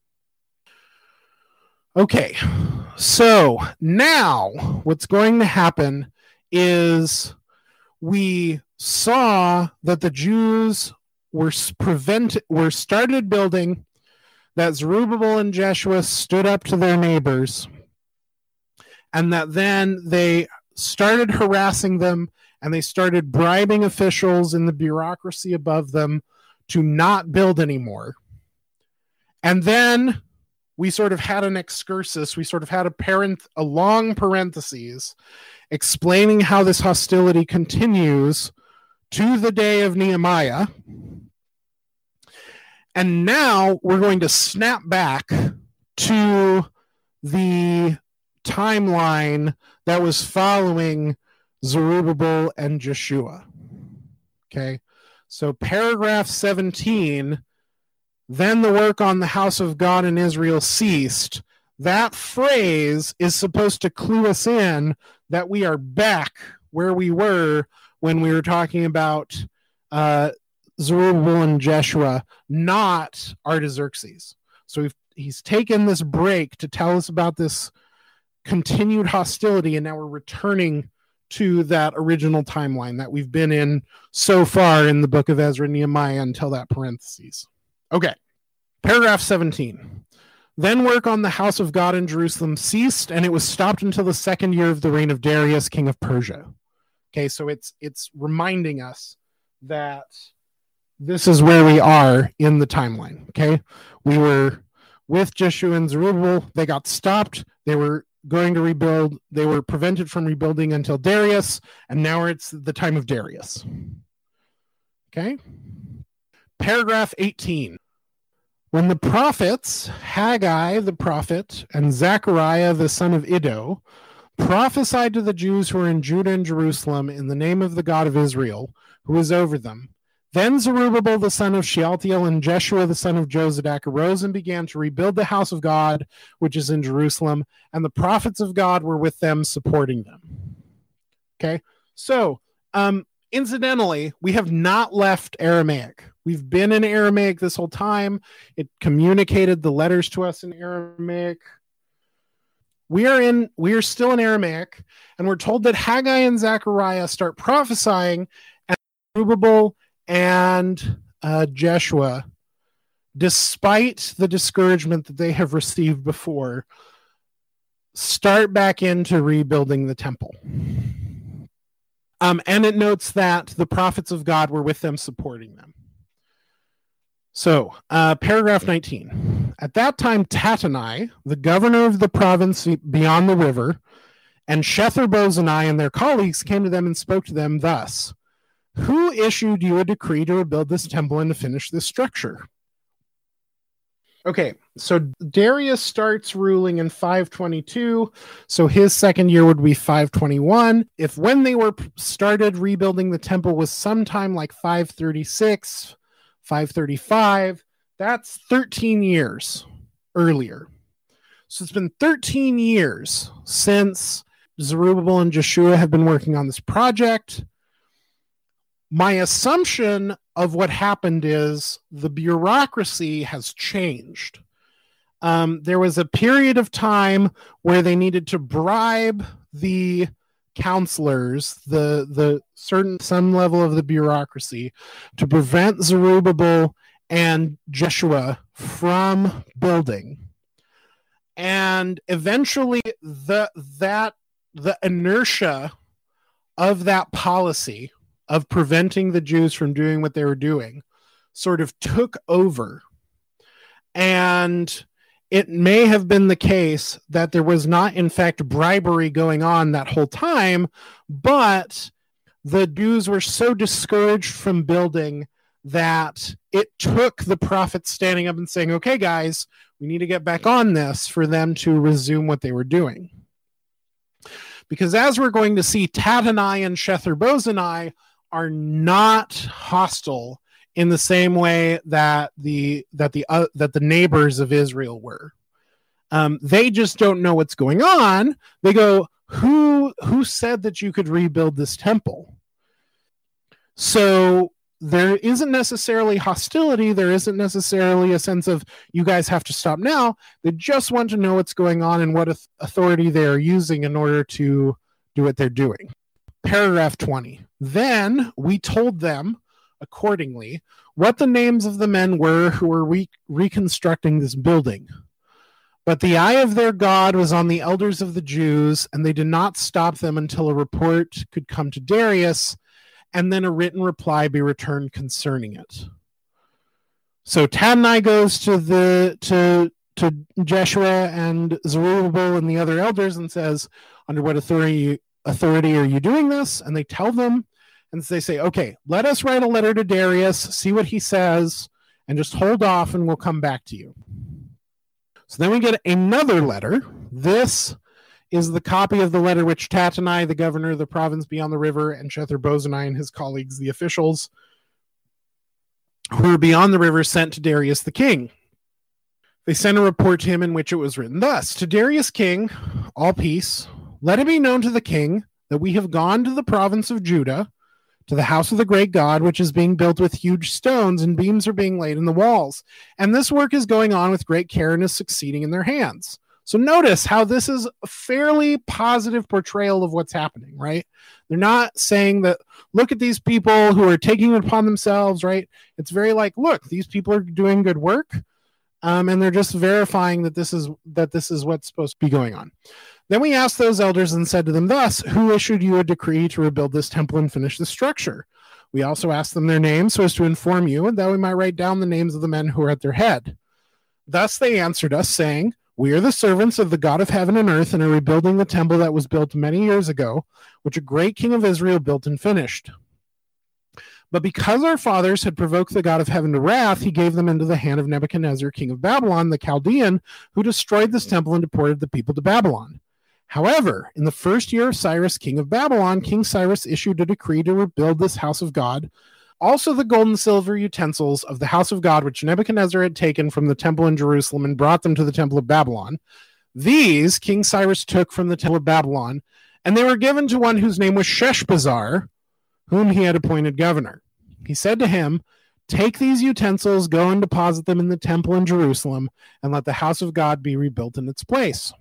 Okay, so now what's going to happen is we saw that the Jews were started building, that Zerubbabel and Jeshua stood up to their neighbors, and that then they started harassing them and they started bribing officials in the bureaucracy above them to not build anymore. And then we sort of had an excursus. We sort of had a long parentheses explaining how this hostility continues to the day of Nehemiah. And now we're going to snap back to the timeline that was following Zerubbabel and Jeshua. Okay, so paragraph 17, then the work on the house of God in Israel ceased. That phrase is supposed to clue us in that we are back where we were when we were talking about Zerubbabel and Jeshua, not Artaxerxes. So he's taken this break to tell us about this continued hostility, and now we're returning to that original timeline that we've been in so far in the book of Ezra and Nehemiah until that parentheses. Okay, paragraph 17. Then work on the house of God in Jerusalem ceased, and it was stopped until the second year of the reign of Darius, king of Persia. Okay, so it's reminding us that this is where we are in the timeline. Okay, we were with Jeshua and Zerubbabel. They got stopped. They were going to rebuild. They were prevented from rebuilding until Darius, and now it's the time of Darius. Okay. Paragraph 18. When the prophets, Haggai the prophet and Zechariah the son of Iddo, prophesied to the Jews who were in Judah and Jerusalem in the name of the God of Israel, who was over them, then Zerubbabel the son of Shealtiel and Jeshua the son of Jozadak arose and began to rebuild the house of God, which is in Jerusalem, and the prophets of God were with them, supporting them. Okay, so incidentally, we have not left Aramaic. We've been in Aramaic this whole time. It communicated the letters to us in Aramaic. we are still in Aramaic, and we're told that Haggai and Zechariah start prophesying, and Zerubbabel and Jeshua, despite the discouragement that they have received before, start back into rebuilding the temple. And it notes that the prophets of God were with them, supporting them. So, paragraph 19. At that time, Tattenai, the governor of the province beyond the river, and Shether-Bozenai and their colleagues came to them and spoke to them thus: Who issued you a decree to rebuild this temple and to finish this structure? Okay, so Darius starts ruling in 522, so his second year would be 521. If when they were started rebuilding the temple was sometime like 536, 535, that's 13 years earlier. So it's been 13 years since Zerubbabel and Jeshua have been working on this project. My assumption of what happened is the bureaucracy has changed. There was a period of time where they needed to bribe the counselors, some level of the bureaucracy, to prevent Zerubbabel and Jeshua from building. And eventually the inertia of that policy of preventing the Jews from doing what they were doing sort of took over. And it may have been the case that there was not, in fact, bribery going on that whole time, but the Jews were so discouraged from building that it took the prophets standing up and saying, okay, guys, we need to get back on this for them to resume what they were doing. Because as we're going to see, Tattenai and Shether-Bozenai are not hostile in the same way that the neighbors of Israel were. They just don't know what's going on. They go, who said that you could rebuild this temple? So there isn't necessarily hostility. There isn't necessarily a sense of, you guys have to stop now. They just want to know what's going on and what authority they are using in order to do what they're doing. Paragraph 20. Then we told them accordingly what the names of the men were who were reconstructing this building. But the eye of their God was on the elders of the Jews, and they did not stop them until a report could come to Darius, and then a written reply be returned concerning it. So Tattenai goes to Jeshua and Zerubbabel and the other elders and says, under what authority are you doing this? And they tell them, and they say, okay, let us write a letter to Darius, see what he says, and just hold off and we'll come back to you. So then we get another letter. This is the copy of the letter which Tattenai, the governor of the province beyond the river, and Shether-Bozenai and his colleagues, the officials who were beyond the river, sent to Darius the king. They sent a report to him in which it was written thus: To Darius king, all peace. Let it be known to the king that we have gone to the province of Judah, to the house of the great God, which is being built with huge stones, and beams are being laid in the walls. And this work is going on with great care and is succeeding in their hands. So notice how this is a fairly positive portrayal of what's happening, right? They're not saying that, look at these people who are taking it upon themselves, right? It's very like, look, these people are doing good work, and they're just verifying that this is what's supposed to be going on. Then we asked those elders and said to them thus: Who issued you a decree to rebuild this temple and finish the structure? We also asked them their names so as to inform you, and that we might write down the names of the men who are at their head. Thus they answered us, saying, We are the servants of the God of heaven and earth, and are rebuilding the temple that was built many years ago, which a great king of Israel built and finished. But because our fathers had provoked the God of heaven to wrath, he gave them into the hand of Nebuchadnezzar, king of Babylon, the Chaldean, who destroyed this temple and deported the people to Babylon. However, in the first year of Cyrus, king of Babylon, King Cyrus issued a decree to rebuild this house of God, also the gold and silver utensils of the house of God, which Nebuchadnezzar had taken from the temple in Jerusalem and brought them to the temple of Babylon. These King Cyrus took from the temple of Babylon, and they were given to one whose name was Sheshbazzar, whom he had appointed governor. He said to him, Take these utensils, go and deposit them in the temple in Jerusalem, and let the house of God be rebuilt in its place.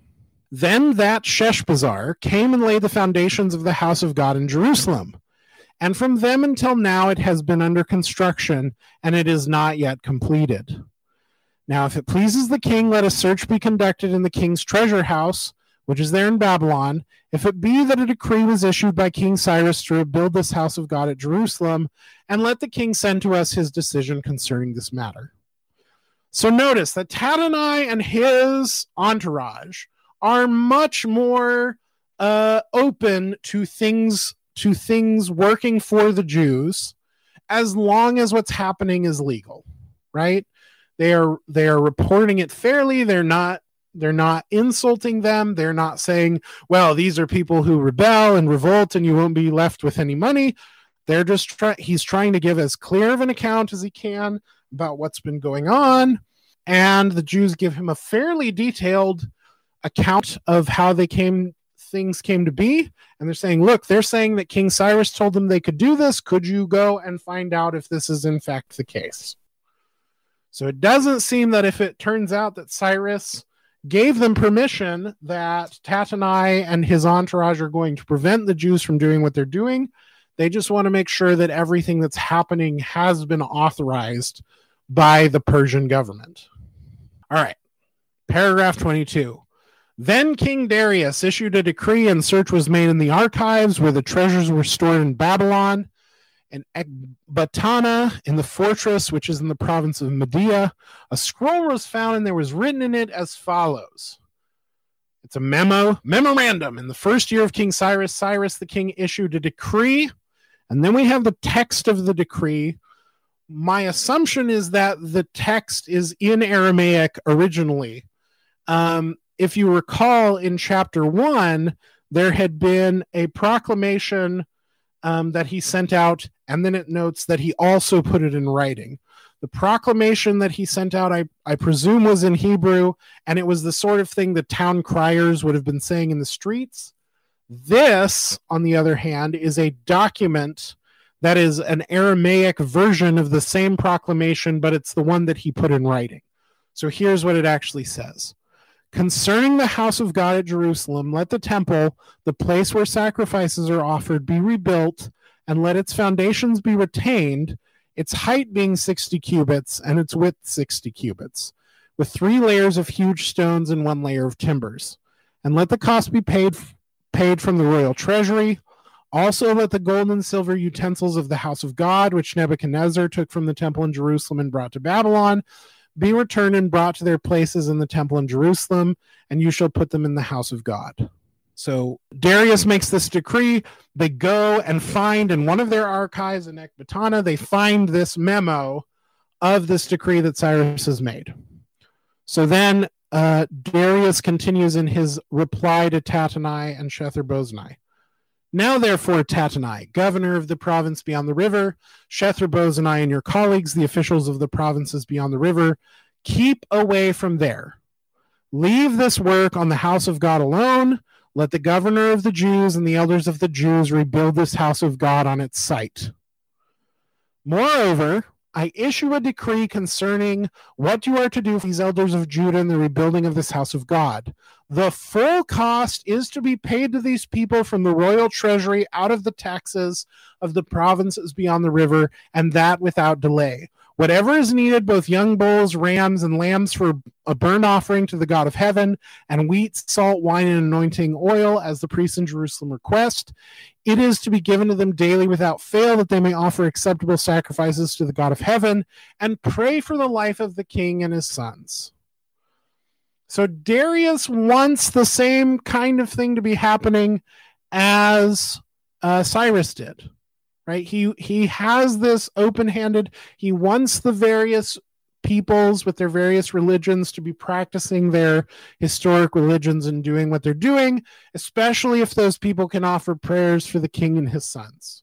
Then that Sheshbazzar came and laid the foundations of the house of God in Jerusalem. And from them until now it has been under construction, and it is not yet completed. Now, if it pleases the king, let a search be conducted in the king's treasure house, which is there in Babylon, if it be that a decree was issued by King Cyrus to rebuild this house of God at Jerusalem, and let the king send to us his decision concerning this matter. So notice that Tattenai and his entourage are much more open to things working for the Jews, as long as what's happening is legal, right? They are reporting it fairly. They're not insulting them. They're not saying, well, these are people who rebel and revolt and you won't be left with any money. They're just he's trying to give as clear of an account as he can about what's been going on. And the Jews give him a fairly detailed account of how things came to be. And they're saying, look, they're saying that King Cyrus told them they could do this. Could you go and find out if this is in fact the case? So it doesn't seem that if it turns out that Cyrus gave them permission, that Tattenai and his entourage are going to prevent the Jews from doing what they're doing. They just want to make sure that everything that's happening has been authorized by the Persian government. All right. Paragraph 22. Then King Darius issued a decree, and search was made in the archives where the treasures were stored in Babylon. In Ecbatana, in the fortress, which is in the province of Media, a scroll was found, and there was written in it as follows. It's a memorandum. In the first year of King Cyrus the king issued a decree, and then we have the text of the decree. My assumption is that the text is in Aramaic originally. If you recall, in chapter 1, there had been a proclamation that he sent out, and then it notes that he also put it in writing. The proclamation that he sent out, I presume, was in Hebrew, and it was the sort of thing the town criers would have been saying in the streets. This, on the other hand, is a document that is an Aramaic version of the same proclamation, but it's the one that he put in writing. So here's what it actually says. Concerning the house of God at Jerusalem, let the temple, the place where sacrifices are offered, be rebuilt, and let its foundations be retained, its height being 60 cubits and its width 60 cubits, with 3 layers of huge stones and 1 layer of timbers. And let the cost be paid from the royal treasury. Also let the gold and silver utensils of the house of God, which Nebuchadnezzar took from the temple in Jerusalem and brought to Babylon, be returned and brought to their places in the temple in Jerusalem, and you shall put them in the house of God. So Darius makes this decree. They go and find in one of their archives in Ecbatana, they find this memo of this decree that Cyrus has made. So then Darius continues in his reply to Tattenai and Shethar-boznai. Now, therefore, Tattenai, governor of the province beyond the river, Shethar-boznai and your colleagues, the officials of the provinces beyond the river, keep away from there. Leave this work on the house of God alone. Let the governor of the Jews and the elders of the Jews rebuild this house of God on its site. Moreover, I issue a decree concerning what you are to do for these elders of Judah in the rebuilding of this house of God. The full cost is to be paid to these people from the royal treasury out of the taxes of the provinces beyond the river, and that without delay. Whatever is needed, both young bulls, rams, and lambs for a burnt offering to the God of heaven, and wheat, salt, wine, and anointing oil, as the priests in Jerusalem request, it is to be given to them daily without fail, that they may offer acceptable sacrifices to the God of heaven, and pray for the life of the king and his sons. So Darius wants the same kind of thing to be happening as Cyrus did. Right? He has this open-handed, he wants the various peoples with their various religions to be practicing their historic religions and doing what they're doing, especially if those people can offer prayers for the king and his sons.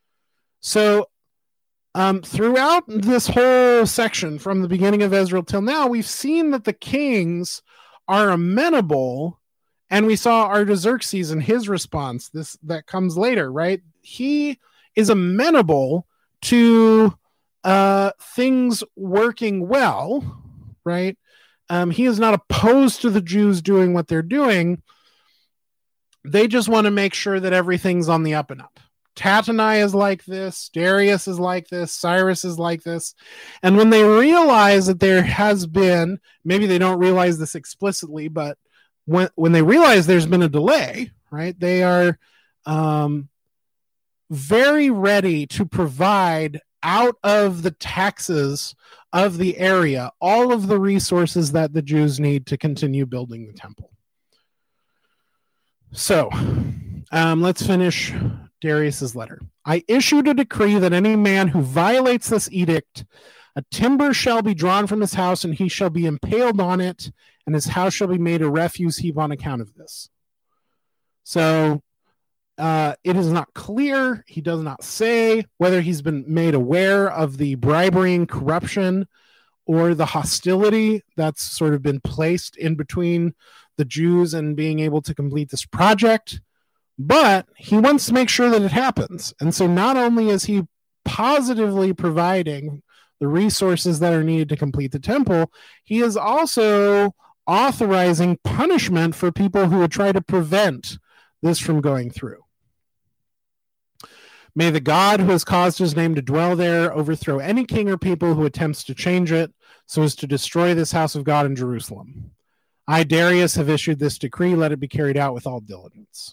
So throughout this whole section, from the beginning of Ezra till now, we've seen that the kings are amenable, and we saw Artaxerxes and his response, that comes later, right? He is amenable to things working well, right? He is not opposed to the Jews doing what they're doing. They just want to make sure that everything's on the up and up. Tattenai is like this, Darius is like this, Cyrus is like this. And when they realize that there has been, maybe they don't realize this explicitly, but when they realize there's been a delay, right, they are very ready to provide out of the taxes of the area all of the resources that the Jews need to continue building the temple. So let's finish Darius's letter. I issued a decree that any man who violates this edict, a timber shall be drawn from his house, and he shall be impaled on it, and his house shall be made a refuse heap on account of this. So it is not clear. He does not say whether he's been made aware of the bribery and corruption or the hostility that's sort of been placed in between the Jews and being able to complete this project. But he wants to make sure that it happens. And so not only is he positively providing the resources that are needed to complete the temple, he is also authorizing punishment for people who would try to prevent this from going through. May the God who has caused his name to dwell there overthrow any king or people who attempts to change it so as to destroy this house of God in Jerusalem. I, Darius, have issued this decree. Let it be carried out with all diligence.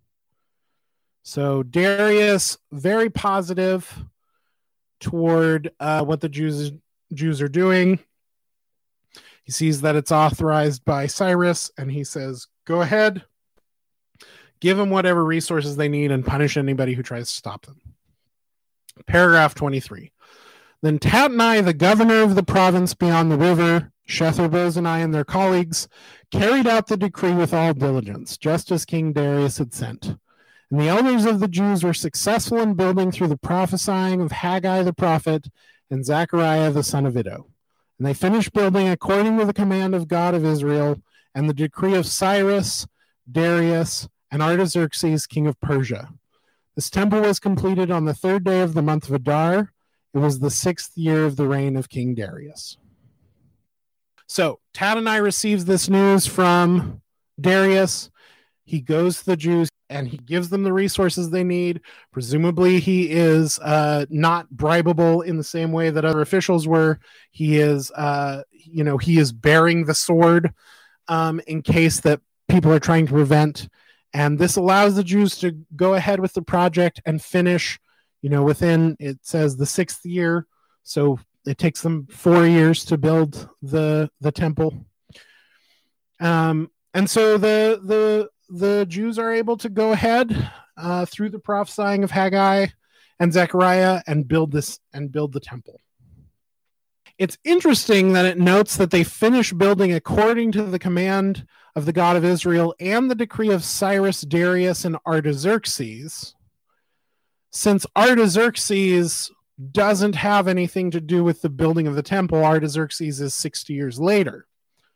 So Darius, very positive toward what the Jews are doing. He sees that it's authorized by Cyrus, and he says, go ahead, give them whatever resources they need, and punish anybody who tries to stop them. Paragraph 23. Then Tattenai, the governor of the province beyond the river, Shetharboznai and their colleagues, carried out the decree with all diligence, just as King Darius had sent. And the elders of the Jews were successful in building through the prophesying of Haggai the prophet and Zechariah the son of Iddo. And they finished building according to the command of God of Israel and the decree of Cyrus, Darius, and Artaxerxes, king of Persia. This temple was completed on the 3rd day of the month of Adar. It was the 6th year of the reign of King Darius. So Tattenai receives this news from Darius. He goes to the Jews and he gives them the resources they need. Presumably he is not bribable in the same way that other officials were. He is, he is bearing the sword in case that people are trying to prevent. And this allows the Jews to go ahead with the project and finish, within, it says, the 6th year. So it takes them 4 years to build the temple. And so the Jews are able to go ahead through the prophesying of Haggai and Zechariah and build the temple. It's interesting that it notes that they finish building according to the command of the God of Israel and the decree of Cyrus, Darius, and Artaxerxes, since Artaxerxes doesn't have anything to do with the building of the temple. Artaxerxes is 60 years later.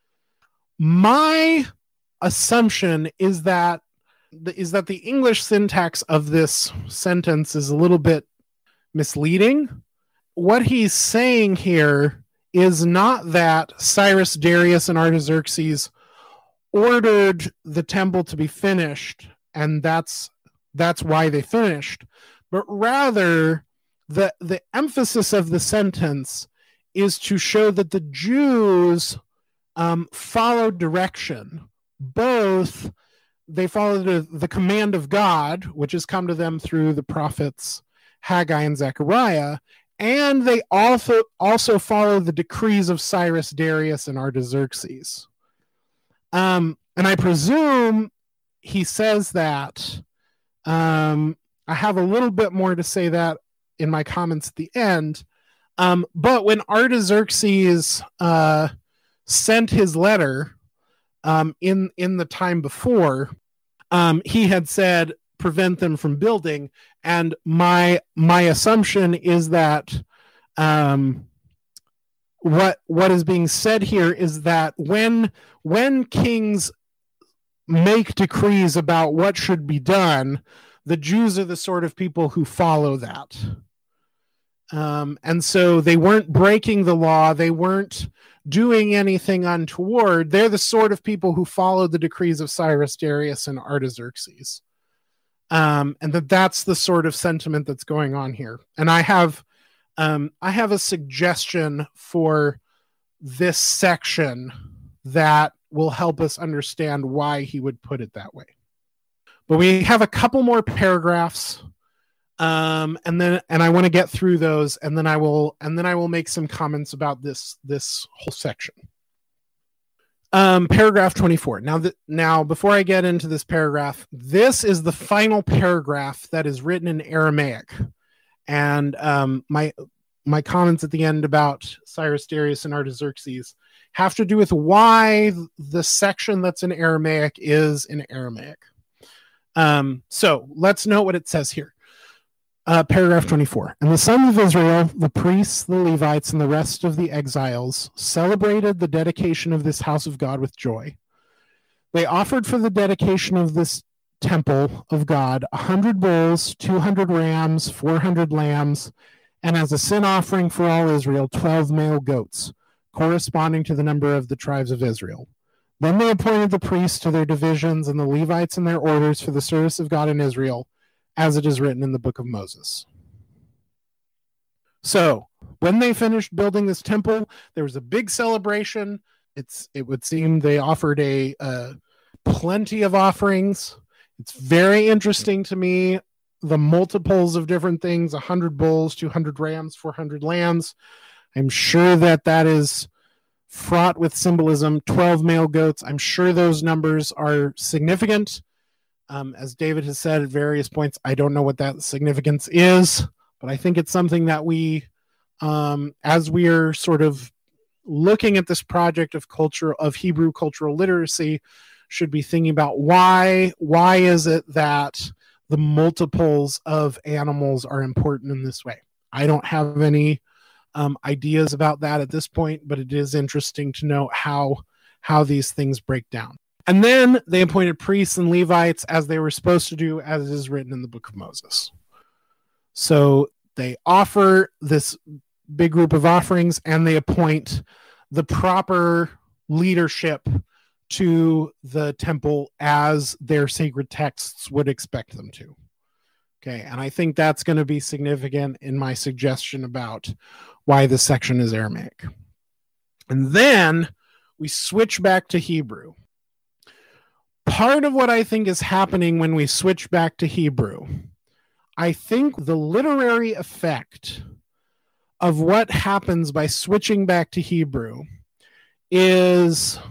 My assumption is that the English syntax of this sentence is a little bit misleading. What he's saying here is not that Cyrus, Darius, and Artaxerxes ordered the temple to be finished, and that's why they finished, but rather the emphasis of the sentence is to show that the Jews followed direction. Both they followed the command of God, which has come to them through the prophets Haggai and Zechariah, and they also follow the decrees of Cyrus, Darius, and Artaxerxes. And I presume he says that. I have a little bit more to say that in my comments at the end. But when Artaxerxes sent his letter in the time before, he had said, prevent them from building. And my assumption is that what is being said here is that when kings make decrees about what should be done, the Jews are the sort of people who follow that. And so they weren't breaking the law. They weren't doing anything untoward. They're the sort of people who follow the decrees of Cyrus, Darius, and Artaxerxes. And that's the sort of sentiment that's going on here. And I have a suggestion for this section that will help us understand why he would put it that way. But we have a couple more paragraphs, and I want to get through those, and then I will make some comments about this whole section. Paragraph 24. Now, before I get into this paragraph, this is the final paragraph that is written in Aramaic, and my comments at the end about Cyrus, Darius, and Artaxerxes have to do with why the section that's in Aramaic is in Aramaic. So let's note what it says here. Paragraph 24. And the sons of Israel, the priests, the Levites, and the rest of the exiles celebrated the dedication of this house of God with joy. They offered for the dedication of this temple of God 100 bulls, 200 rams, 400 lambs, and as a sin offering for all Israel, 12 male goats, corresponding to the number of the tribes of Israel. Then they appointed the priests to their divisions and the Levites in their orders for the service of God in Israel, as it is written in the book of Moses. So, when they finished building this temple, there was a big celebration. It would seem they offered a plenty of offerings. It's very interesting to me, the multiples of different things, 100 bulls, 200 rams, 400 lambs. I'm sure that is fraught with symbolism. 12 male goats. I'm sure those numbers are significant. As David has said at various points, I don't know what that significance is, but I think it's something that we, as we are sort of looking at this project of Hebrew cultural literacy, should be thinking about why is it that the multiples of animals are important in this way. I don't have any ideas about that at this point, but it is interesting to know how these things break down. And then they appointed priests and Levites as they were supposed to do, as is written in the book of Moses. So they offer this big group of offerings, and they appoint the proper leadership to the temple as their sacred texts would expect them to. Okay, and I think that's going to be significant in my suggestion about why this section is Aramaic. And then we switch back to Hebrew. Part of what I think is happening when we switch back to Hebrew, I think the literary effect of what happens by switching back to Hebrew is,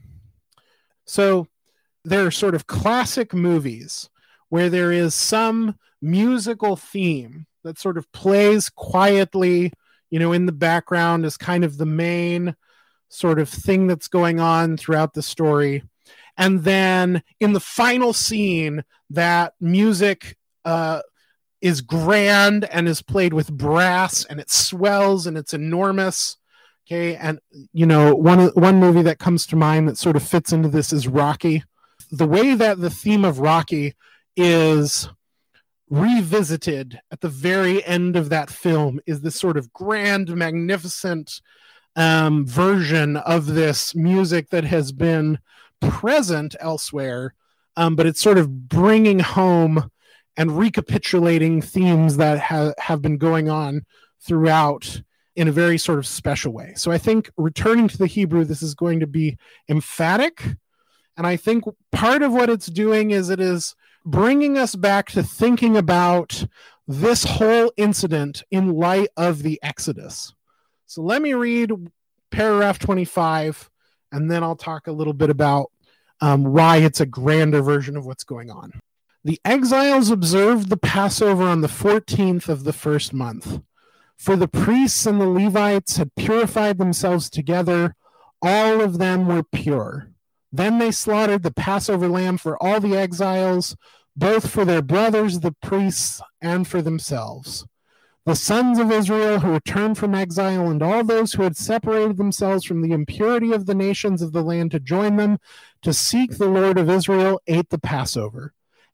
so there are sort of classic movies where there is some musical theme that sort of plays quietly, in the background as kind of the main sort of thing that's going on throughout the story. And then in the final scene, that music is grand and is played with brass, and it swells and it's enormous. Okay, and one movie that comes to mind that sort of fits into this is Rocky. The way that the theme of Rocky is revisited at the very end of that film is this sort of grand, magnificent version of this music that has been present elsewhere, but it's sort of bringing home and recapitulating themes that have been going on throughout in a very sort of special way. So I think returning to the Hebrew, this is going to be emphatic. And I think part of what it's doing is it is bringing us back to thinking about this whole incident in light of the Exodus. So let me read paragraph 25, and then I'll talk a little bit about why it's a grander version of what's going on. The exiles observed the Passover on the 14th of the first month. For the priests and the Levites had purified themselves together. All of them were pure. Then they slaughtered the Passover lamb for all the exiles, both for their brothers, the priests, and for themselves. The sons of Israel who returned from exile and all those who had separated themselves from the impurity of the nations of the land to join them to seek the Lord of Israel ate the Passover.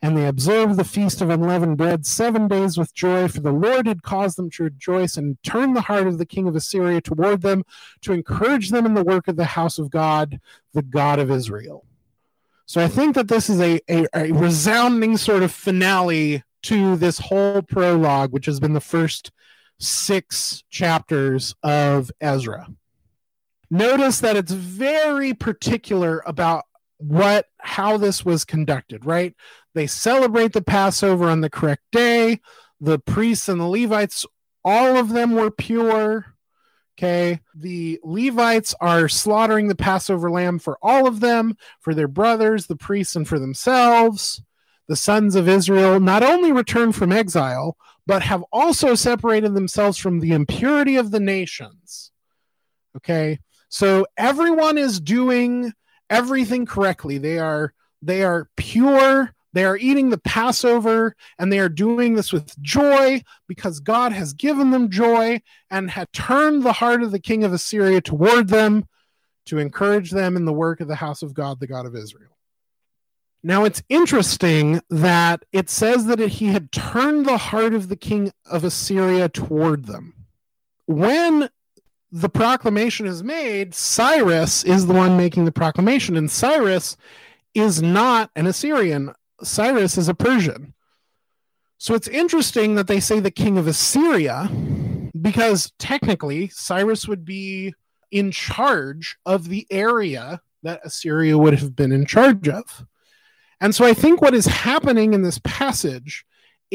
And they observed the feast of unleavened bread 7 days with joy, for the Lord had caused them to rejoice and turn the heart of the king of Assyria toward them to encourage them in the work of the house of God, the God of Israel. So I think that this is a resounding sort of finale to this whole prologue, which has been the first 6 chapters of Ezra. Notice that it's very particular about how this was conducted, right? They celebrate the Passover on the correct day. The priests and the Levites, all of them were pure. Okay. The Levites are slaughtering the Passover lamb for all of them, for their brothers, the priests, and for themselves. The sons of Israel not only returned from exile, but have also separated themselves from the impurity of the nations. Okay. So everyone is doing everything correctly. They are pure. They are eating the Passover, and they are doing this with joy because God has given them joy and had turned the heart of the king of Assyria toward them to encourage them in the work of the house of God, the God of Israel. Now, it's interesting that it says that he had turned the heart of the king of Assyria toward them. When the proclamation is made, Cyrus is the one making the proclamation, and Cyrus is not an Assyrian. Cyrus is a Persian. So it's interesting that they say the king of Assyria, because technically Cyrus would be in charge of the area that Assyria would have been in charge of. And so I think what is happening in this passage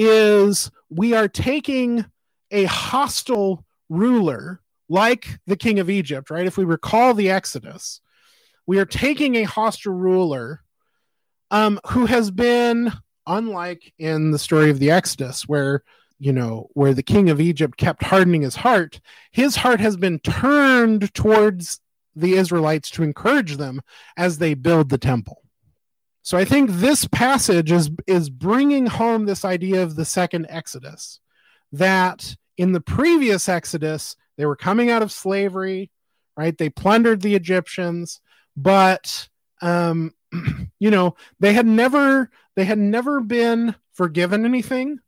is we are taking a hostile ruler like the king of Egypt, right? If we recall the Exodus, we are taking a hostile ruler who has been, unlike in the story of the Exodus, where the king of Egypt kept hardening his heart has been turned towards the Israelites to encourage them as they build the temple. So I think this passage is bringing home this idea of the second Exodus, that in the previous Exodus, they were coming out of slavery, right? They plundered the Egyptians, but they had never been forgiven anything.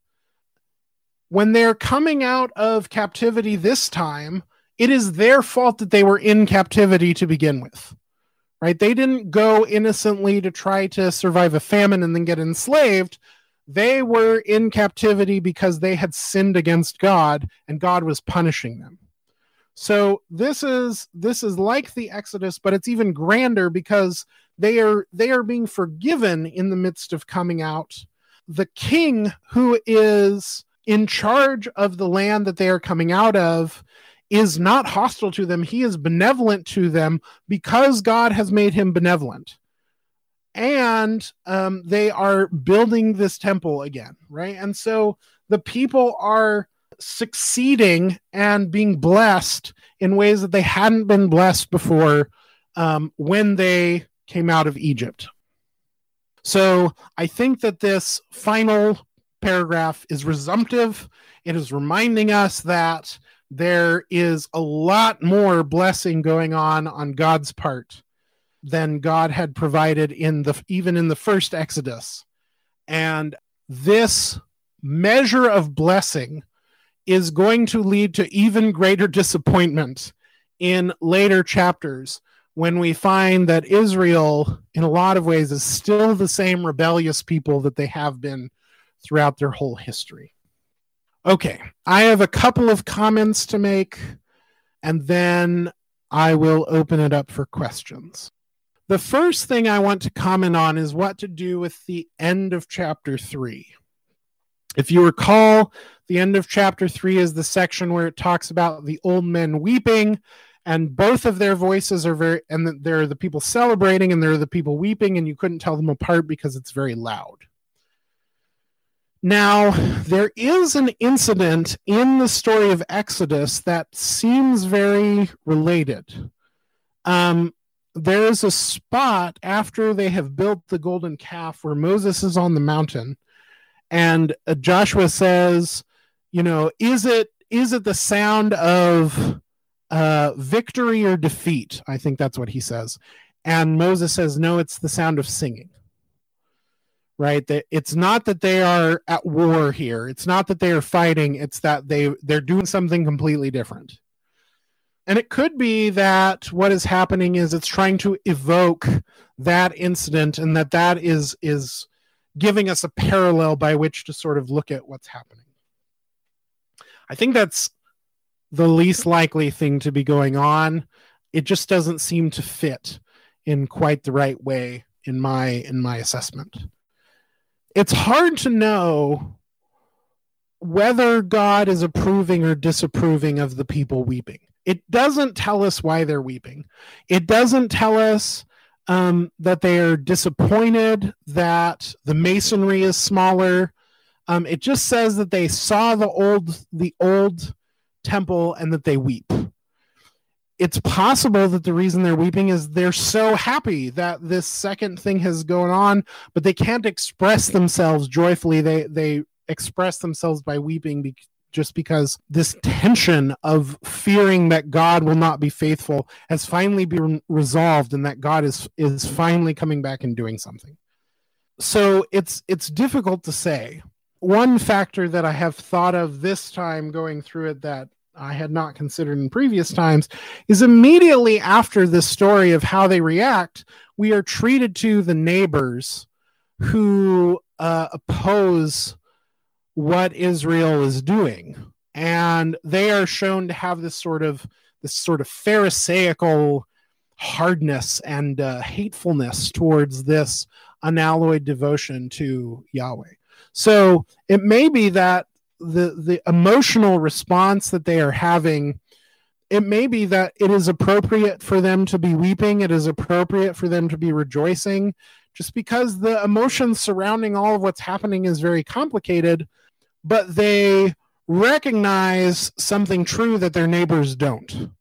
When they're coming out of captivity this time, it is their fault that they were in captivity to begin with, right? They didn't go innocently to try to survive a famine and then get enslaved. They were in captivity because they had sinned against God, and God was punishing them. So this is like the Exodus, but it's even grander because they are being forgiven in the midst of coming out. The king who is in charge of the land that they are coming out of is not hostile to them. He is benevolent to them because God has made him benevolent. And they are building this temple again, right? And so the people are succeeding and being blessed in ways that they hadn't been blessed before when they came out of Egypt. So I think that this final paragraph is resumptive. It is reminding us that there is a lot more blessing going on God's part than God had provided even in the first Exodus. And this measure of blessing is going to lead to even greater disappointment in later chapters when we find that Israel, in a lot of ways, is still the same rebellious people that they have been throughout their whole history. Okay, I have a couple of comments to make, and then I will open it up for questions. The first thing I want to comment on is what to do with the end of chapter 3. If you recall, the end of chapter 3 is the section where it talks about the old men weeping, and both of their voices are and there are the people celebrating and there are the people weeping, and you couldn't tell them apart because it's very loud. Now, there is an incident in the story of Exodus that seems very related. There is a spot after they have built the golden calf where Moses is on the mountain, and Joshua says, is it the sound of victory or defeat? I think that's what he says. And Moses says, no, it's the sound of singing. right? That it's not that they are at war here. It's not that they are fighting. It's that they're doing something completely different. And it could be that what is happening is it's trying to evoke that incident, and that is giving us a parallel by which to sort of look at what's happening. I think that's the least likely thing to be going on. It just doesn't seem to fit in quite the right way in my assessment. It's hard to know whether God is approving or disapproving of the people weeping. It doesn't tell us why they're weeping. It doesn't tell us that they are disappointed that the masonry is smaller. It just says that they saw the old temple and that they weep. It's possible that the reason they're weeping is they're so happy that this second thing has gone on, but they can't express themselves joyfully. They express themselves by weeping just because this tension of fearing that God will not be faithful has finally been resolved, and that God is finally coming back and doing something. So it's difficult to say. One factor that I have thought of this time going through it that I had not considered in previous times is immediately after this story of how they react, we are treated to the neighbors who oppose what Israel is doing, and they are shown to have this sort of pharisaical hardness and hatefulness towards this unalloyed devotion to Yahweh. So it may be that the emotional response that they are having, it may be that it is appropriate for them to be weeping. It is appropriate for them to be rejoicing, just because the emotions surrounding all of what's happening is very complicated, but they recognize something true that their neighbors don't.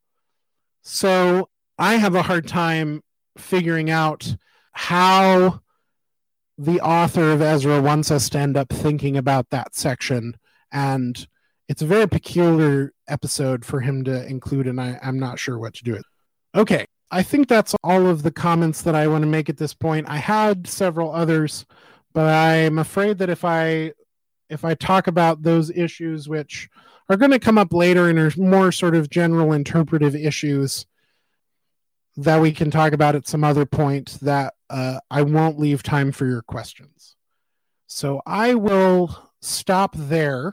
So I have a hard time figuring out how the author of Ezra wants us to end up thinking about that section. And it's a very peculiar episode for him to include, and I'm not sure what to do with it. Okay, I think that's all of the comments that I want to make at this point. I had several others, but I'm afraid that if I talk about those issues, which are going to come up later and are more sort of general interpretive issues that we can talk about at some other point, that I won't leave time for your questions. So I will stop there,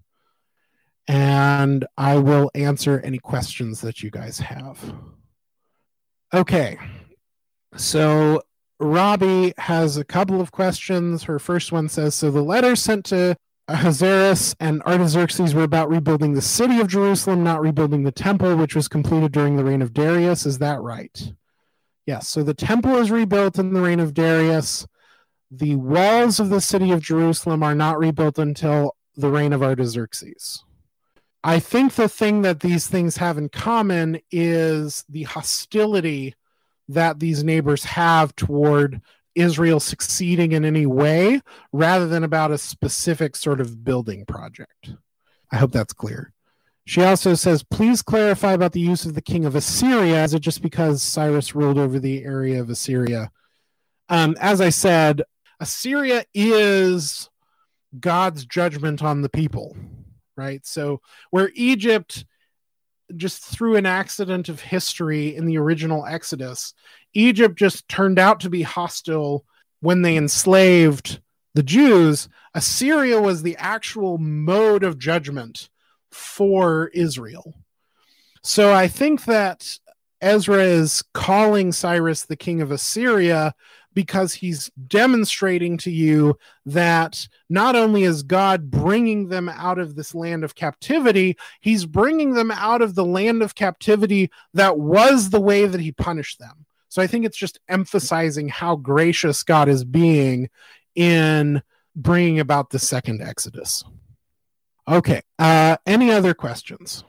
and I will answer any questions that you guys have. Okay, so Robbie has a couple of questions. Her first one says, so the letter sent to Ahasuerus and Artaxerxes were about rebuilding the city of Jerusalem, not rebuilding the temple, which was completed during the reign of Darius. Is that right? Yes, so the temple is rebuilt in the reign of Darius. The walls of the city of Jerusalem are not rebuilt until the reign of Artaxerxes. I think the thing that these things have in common is the hostility that these neighbors have toward Israel succeeding in any way, rather than about a specific sort of building project. I hope that's clear. She also says, please clarify about the use of the king of Assyria. Is it just because Cyrus ruled over the area of Assyria? As I said, Assyria is God's judgment on the people, right? So where Egypt, just through an accident of history in the original Exodus, Egypt just turned out to be hostile when they enslaved the Jews, Assyria was the actual mode of judgment for Israel. So I think that Ezra is calling Cyrus the king of Assyria because he's demonstrating to you that not only is God bringing them out of this land of captivity, he's bringing them out of the land of captivity that was the way that he punished them. So I think it's just emphasizing how gracious God is being in bringing about the second Exodus. Okay, any other questions?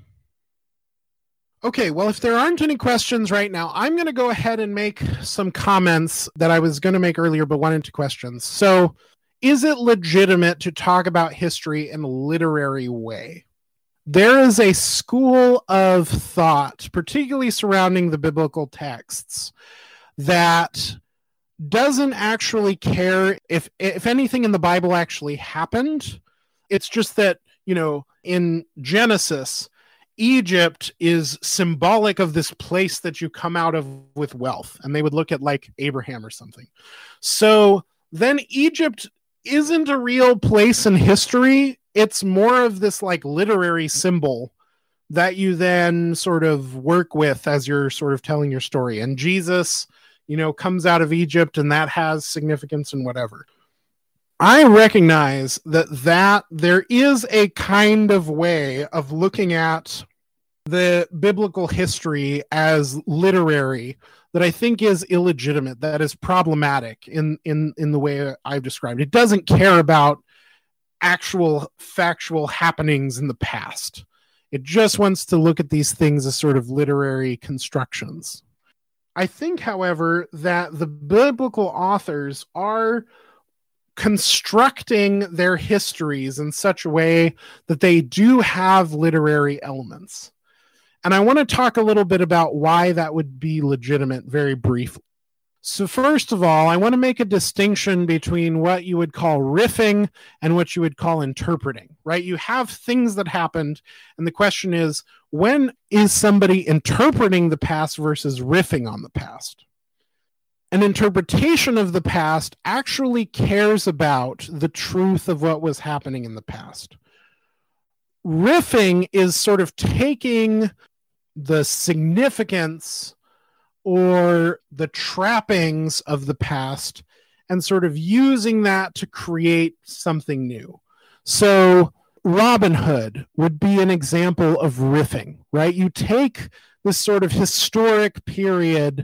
Okay, well, if there aren't any questions right now, I'm going to go ahead and make some comments that I was going to make earlier but wanted to questions. So, is it legitimate to talk about history in a literary way? There is a school of thought, particularly surrounding the biblical texts, that doesn't actually care if anything in the Bible actually happened. It's just that, in Genesis, Egypt is symbolic of this place that you come out of with wealth, and they would look at like Abraham or something. So then Egypt isn't a real place in history. It's more of this like literary symbol that you then sort of work with as you're sort of telling your story. And Jesus, comes out of Egypt, and that has significance and whatever. I recognize that there is a kind of way of looking at the biblical history as literary that I think is illegitimate, that is problematic in the way I've described. It doesn't care about actual factual happenings in the past. It just wants to look at these things as sort of literary constructions. I think, however, that the biblical authors are constructing their histories in such a way that they do have literary elements. And I want to talk a little bit about why that would be legitimate very briefly. So first of all, I want to make a distinction between what you would call riffing and what you would call interpreting, right? You have things that happened, and the question is, when is somebody interpreting the past versus riffing on the past? An interpretation of the past actually cares about the truth of what was happening in the past. Riffing is sort of taking the significance or the trappings of the past and sort of using that to create something new. So Robin Hood would be an example of riffing, right? You take this sort of historic period,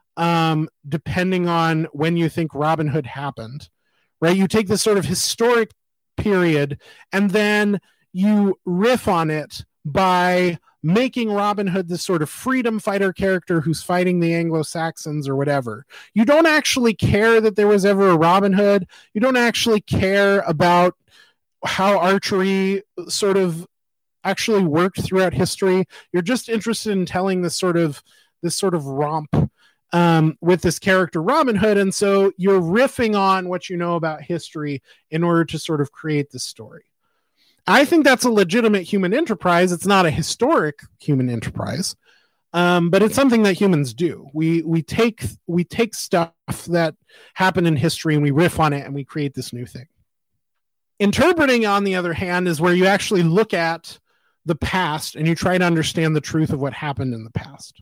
depending on when you think Robin Hood happened, right? You take this sort of historic period and then you riff on it by making Robin Hood this sort of freedom fighter character who's fighting the Anglo-Saxons or whatever. You don't actually care that there was ever a Robin Hood. You don't actually care about how archery sort of actually worked throughout history. You're just interested in telling this sort of romp with this character Robin Hood, and so you're riffing on what you know about history in order to sort of create this story. I think that's a legitimate human enterprise. It's not a historic human enterprise, but it's something that humans do. We take stuff that happened in history and we riff on it and we create this new thing. Interpreting, on the other hand, is where you actually look at the past and you try to understand the truth of what happened in the past.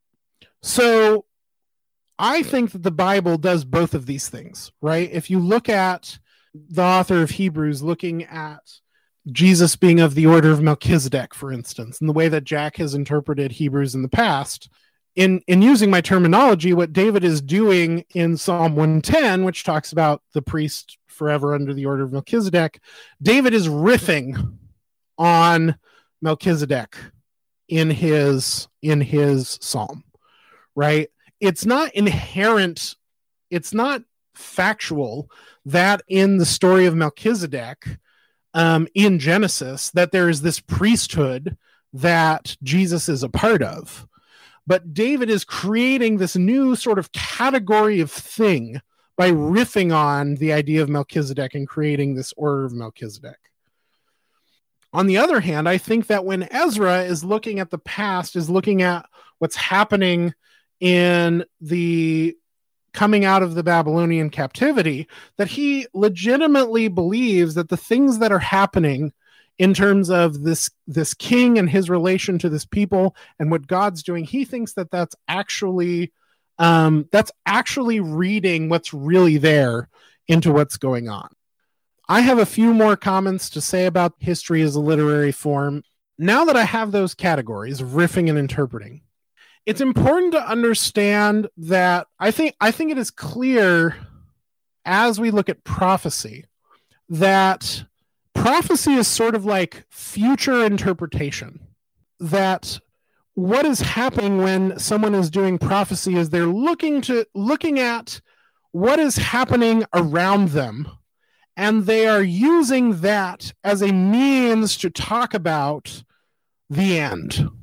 So I think that the Bible does both of these things, right? If you look at the author of Hebrews looking at Jesus being of the order of Melchizedek, for instance, and the way that Jack has interpreted Hebrews in the past, in using my terminology, what David is doing in Psalm 110, which talks about the priest forever under the order of Melchizedek, David is riffing on Melchizedek in his psalm, right? It's not inherent, it's not factual that in the story of Melchizedek, in Genesis, that there is this priesthood that Jesus is a part of. But David is creating this new sort of category of thing by riffing on the idea of Melchizedek and creating this order of Melchizedek. On the other hand, I think that when Ezra is looking at the past, is looking at what's happening in the coming out of the Babylonian captivity, that he legitimately believes that the things that are happening in terms of this king and his relation to this people and what God's doing, he thinks that that's actually reading what's really there into what's going on. I have a few more comments to say about history as a literary form. Now that I have those categories of riffing and interpreting, it's important to understand that I think it is clear as we look at prophecy that prophecy is sort of like future interpretation. That what is happening when someone is doing prophecy is they're looking at what is happening around them, and they are using that as a means to talk about the end.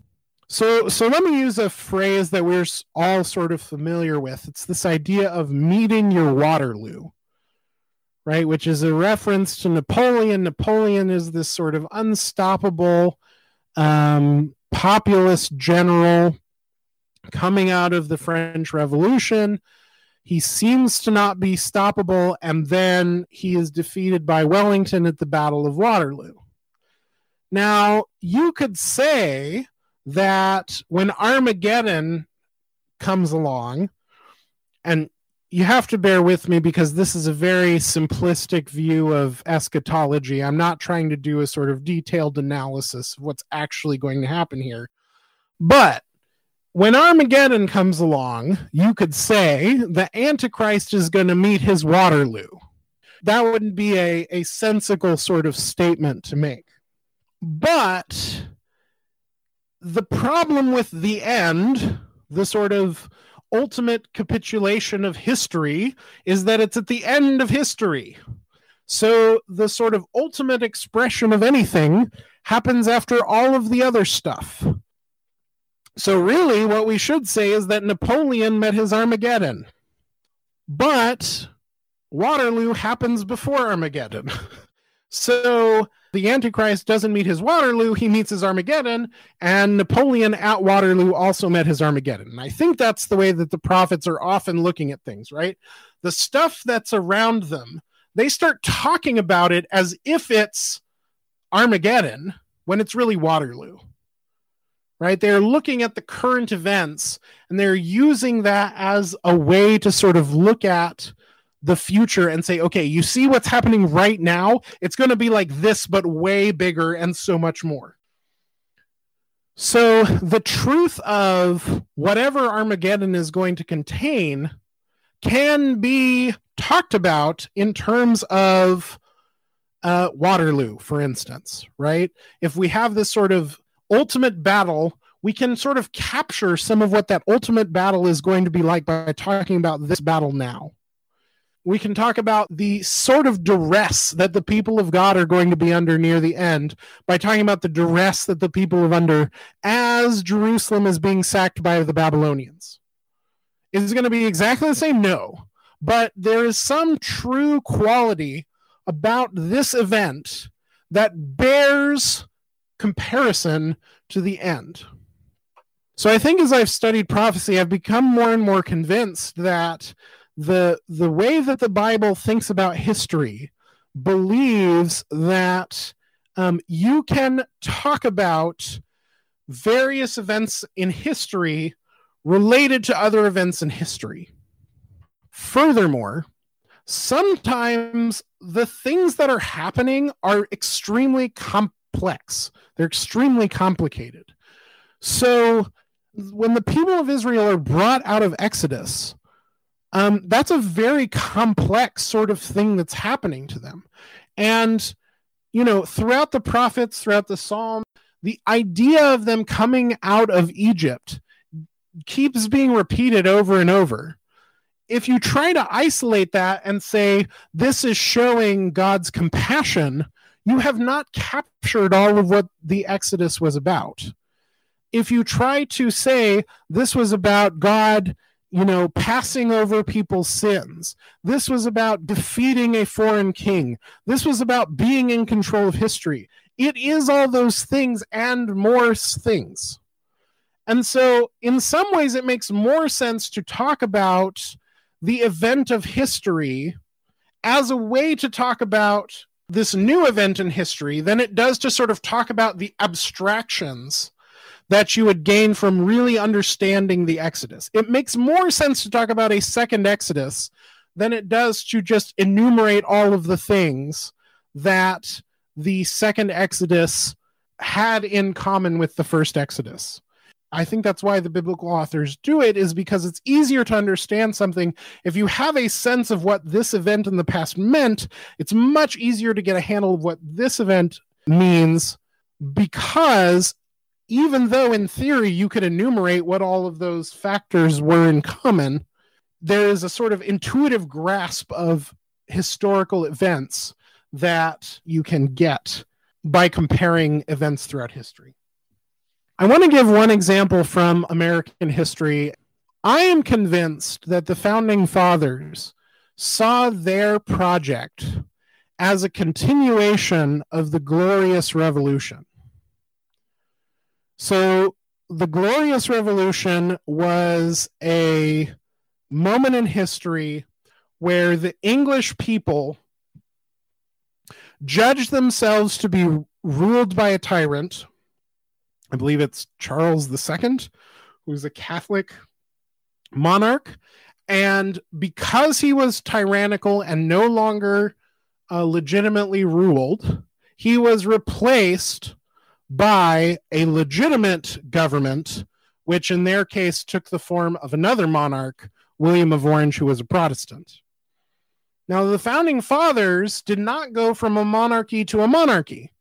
So let me use a phrase that we're all sort of familiar with. It's this idea of meeting your Waterloo, right? Which is a reference to Napoleon. Napoleon is this sort of unstoppable populist general coming out of the French Revolution. He seems to not be stoppable, and then he is defeated by Wellington at the Battle of Waterloo. Now, you could say that when Armageddon comes along, and you have to bear with me because this is a very simplistic view of eschatology. I'm not trying to do a sort of detailed analysis of what's actually going to happen here. But when Armageddon comes along, you could say the Antichrist is going to meet his Waterloo. That wouldn't be a sensical sort of statement to make. But the problem with the end, the sort of ultimate capitulation of history, is that it's at the end of history. So the sort of ultimate expression of anything happens after all of the other stuff. So really what we should say is that Napoleon met his Armageddon. But Waterloo happens before Armageddon. So the Antichrist doesn't meet his Waterloo, he meets his Armageddon, and Napoleon at Waterloo also met his Armageddon. And I think that's the way that the prophets are often looking at things, right? The stuff that's around them, they start talking about it as if it's Armageddon when it's really Waterloo, right? They're looking at the current events and they're using that as a way to sort of look at the future and say, okay, you see what's happening right now? It's going to be like this, but way bigger and so much more. So the truth of whatever Armageddon is going to contain can be talked about in terms of Waterloo, for instance, right? If we have this sort of ultimate battle, we can sort of capture some of what that ultimate battle is going to be like by talking about this battle now. We can talk about the sort of duress that the people of God are going to be under near the end by talking about the duress that the people are under as Jerusalem is being sacked by the Babylonians. Is it going to be exactly the same? No. But there is some true quality about this event that bears comparison to the end. So I think as I've studied prophecy, I've become more and more convinced that the way that the Bible thinks about history believes that you can talk about various events in history related to other events in history. Furthermore, sometimes the things that are happening are extremely complex. They're extremely complicated. So when the people of Israel are brought out of Exodus, that's a very complex sort of thing that's happening to them. And, you know, throughout the prophets, throughout the Psalm, the idea of them coming out of Egypt keeps being repeated over and over. If you try to isolate that and say, this is showing God's compassion, you have not captured all of what the Exodus was about. If you try to say this was about God, you know, passing over people's sins, this was about defeating a foreign king, this was about being in control of history, it is all those things and more things. And so in some ways it makes more sense to talk about the event of history as a way to talk about this new event in history than it does to sort of talk about the abstractions that you would gain from really understanding the Exodus. It makes more sense to talk about a second Exodus than it does to just enumerate all of the things that the second Exodus had in common with the first Exodus. I think that's why the biblical authors do it, is because it's easier to understand something. If you have a sense of what this event in the past meant, it's much easier to get a handle of what this event means, because even though in theory you could enumerate what all of those factors were in common, there is a sort of intuitive grasp of historical events that you can get by comparing events throughout history. I want to give one example from American history. I am convinced that the founding fathers saw their project as a continuation of the Glorious Revolution. So the Glorious Revolution was a moment in history where the English people judged themselves to be ruled by a tyrant. I believe it's Charles II, who's a Catholic monarch. And because he was tyrannical and no longer legitimately ruled, he was replaced by a legitimate government, which in their case took the form of another monarch, William of Orange, who was a Protestant. Now, the founding fathers did not go from a monarchy to a monarchy.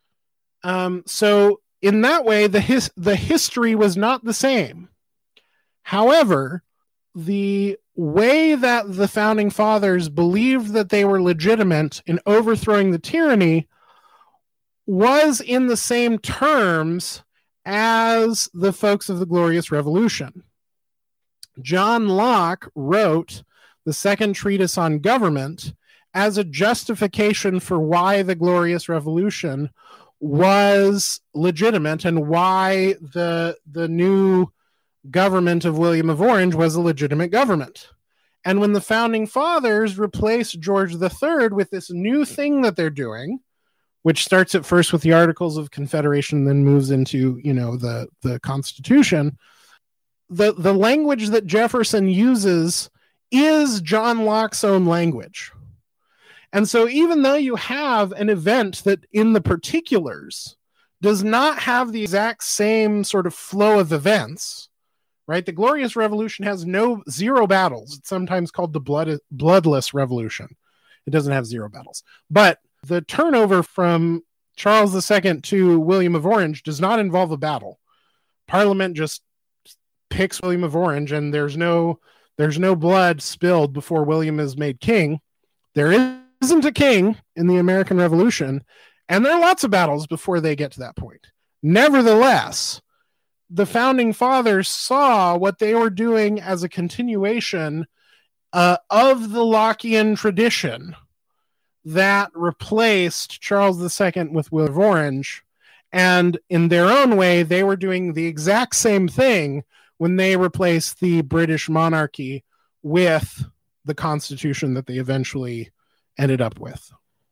So in that way, the history was not the same. However, the way that the founding fathers believed that they were legitimate in overthrowing the tyranny was in the same terms as the folks of the Glorious Revolution. John Locke wrote the Second Treatise on Government as a justification for why the Glorious Revolution was legitimate and why the new government of William of Orange was a legitimate government. And when the founding fathers replaced George III with this new thing that they're doing, which starts at first with the Articles of Confederation, then moves into, the Constitution, the language that Jefferson uses is John Locke's own language. And so even though you have an event that in the particulars does not have the exact same sort of flow of events, right? The Glorious Revolution has zero battles. It's sometimes called the bloodless revolution. It doesn't have zero battles. But the turnover from Charles II to William of Orange does not involve a battle. Parliament just picks William of Orange, and there's no blood spilled before William is made king. There isn't a king in the American Revolution, and there are lots of battles before they get to that point. Nevertheless, the founding fathers saw what they were doing as a continuation of the Lockean tradition that replaced Charles II with William of Orange. And in their own way, they were doing the exact same thing when they replaced the British monarchy with the Constitution that they eventually ended up with.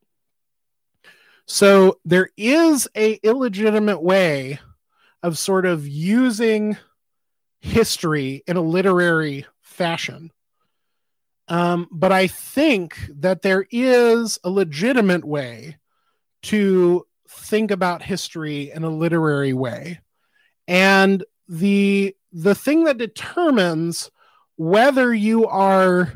So there is an illegitimate way of sort of using history in a literary fashion. But I think that there is a legitimate way to think about history in a literary way. And the thing that determines whether you are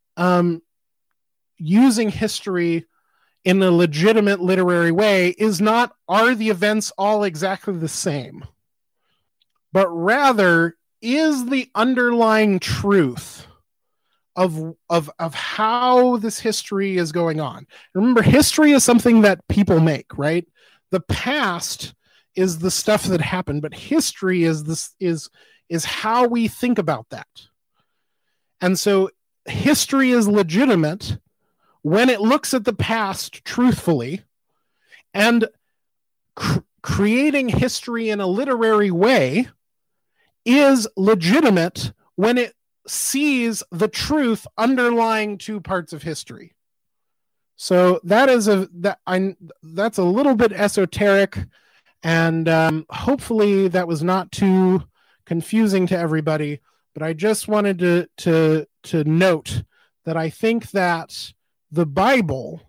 using history in a legitimate literary way is not, are the events all exactly the same? But rather, is the underlying truth of how this history is going on. Remember, history is something that people make, right? The past is the stuff that happened, but history is how we think about that. And so history is legitimate when it looks at the past truthfully, and creating history in a literary way is legitimate when it sees the truth underlying two parts of history. So that's a little bit esoteric, and hopefully that was not too confusing to everybody. But I just wanted to note that I think that the Bible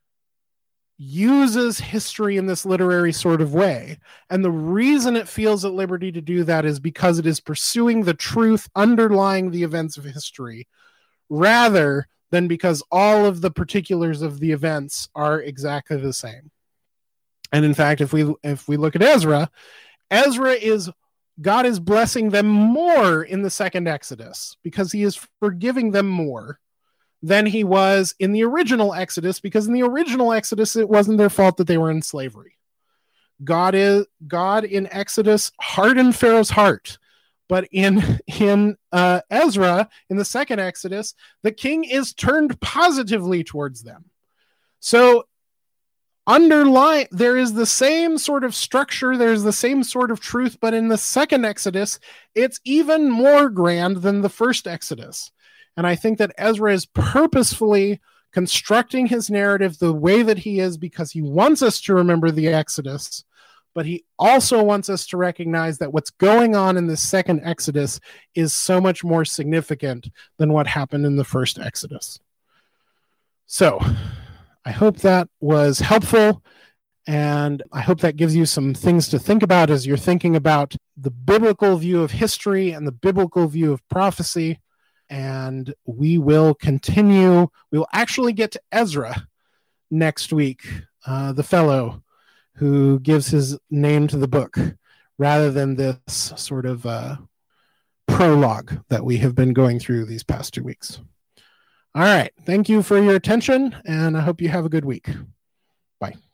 uses history in this literary sort of way. And the reason it feels at liberty to do that is because it is pursuing the truth underlying the events of history, rather than because all of the particulars of the events are exactly the same. And in fact, if we look at Ezra is, God is blessing them more in the second Exodus because he is forgiving them more than he was in the original Exodus, because in the original Exodus, it wasn't their fault that they were in slavery. God in Exodus hardened Pharaoh's heart. But in Ezra, in the second Exodus, the king is turned positively towards them. So there is the same sort of structure, there's the same sort of truth, but in the second Exodus, it's even more grand than the first Exodus. And I think that Ezra is purposefully constructing his narrative the way that he is because he wants us to remember the Exodus, but he also wants us to recognize that what's going on in the second Exodus is so much more significant than what happened in the first Exodus. So I hope that was helpful, and I hope that gives you some things to think about as you're thinking about the biblical view of history and the biblical view of prophecy. And we will continue. We will actually get to Ezra next week, the fellow who gives his name to the book, rather than this sort of prologue that we have been going through these past 2 weeks. All right. Thank you for your attention, and I hope you have a good week. Bye.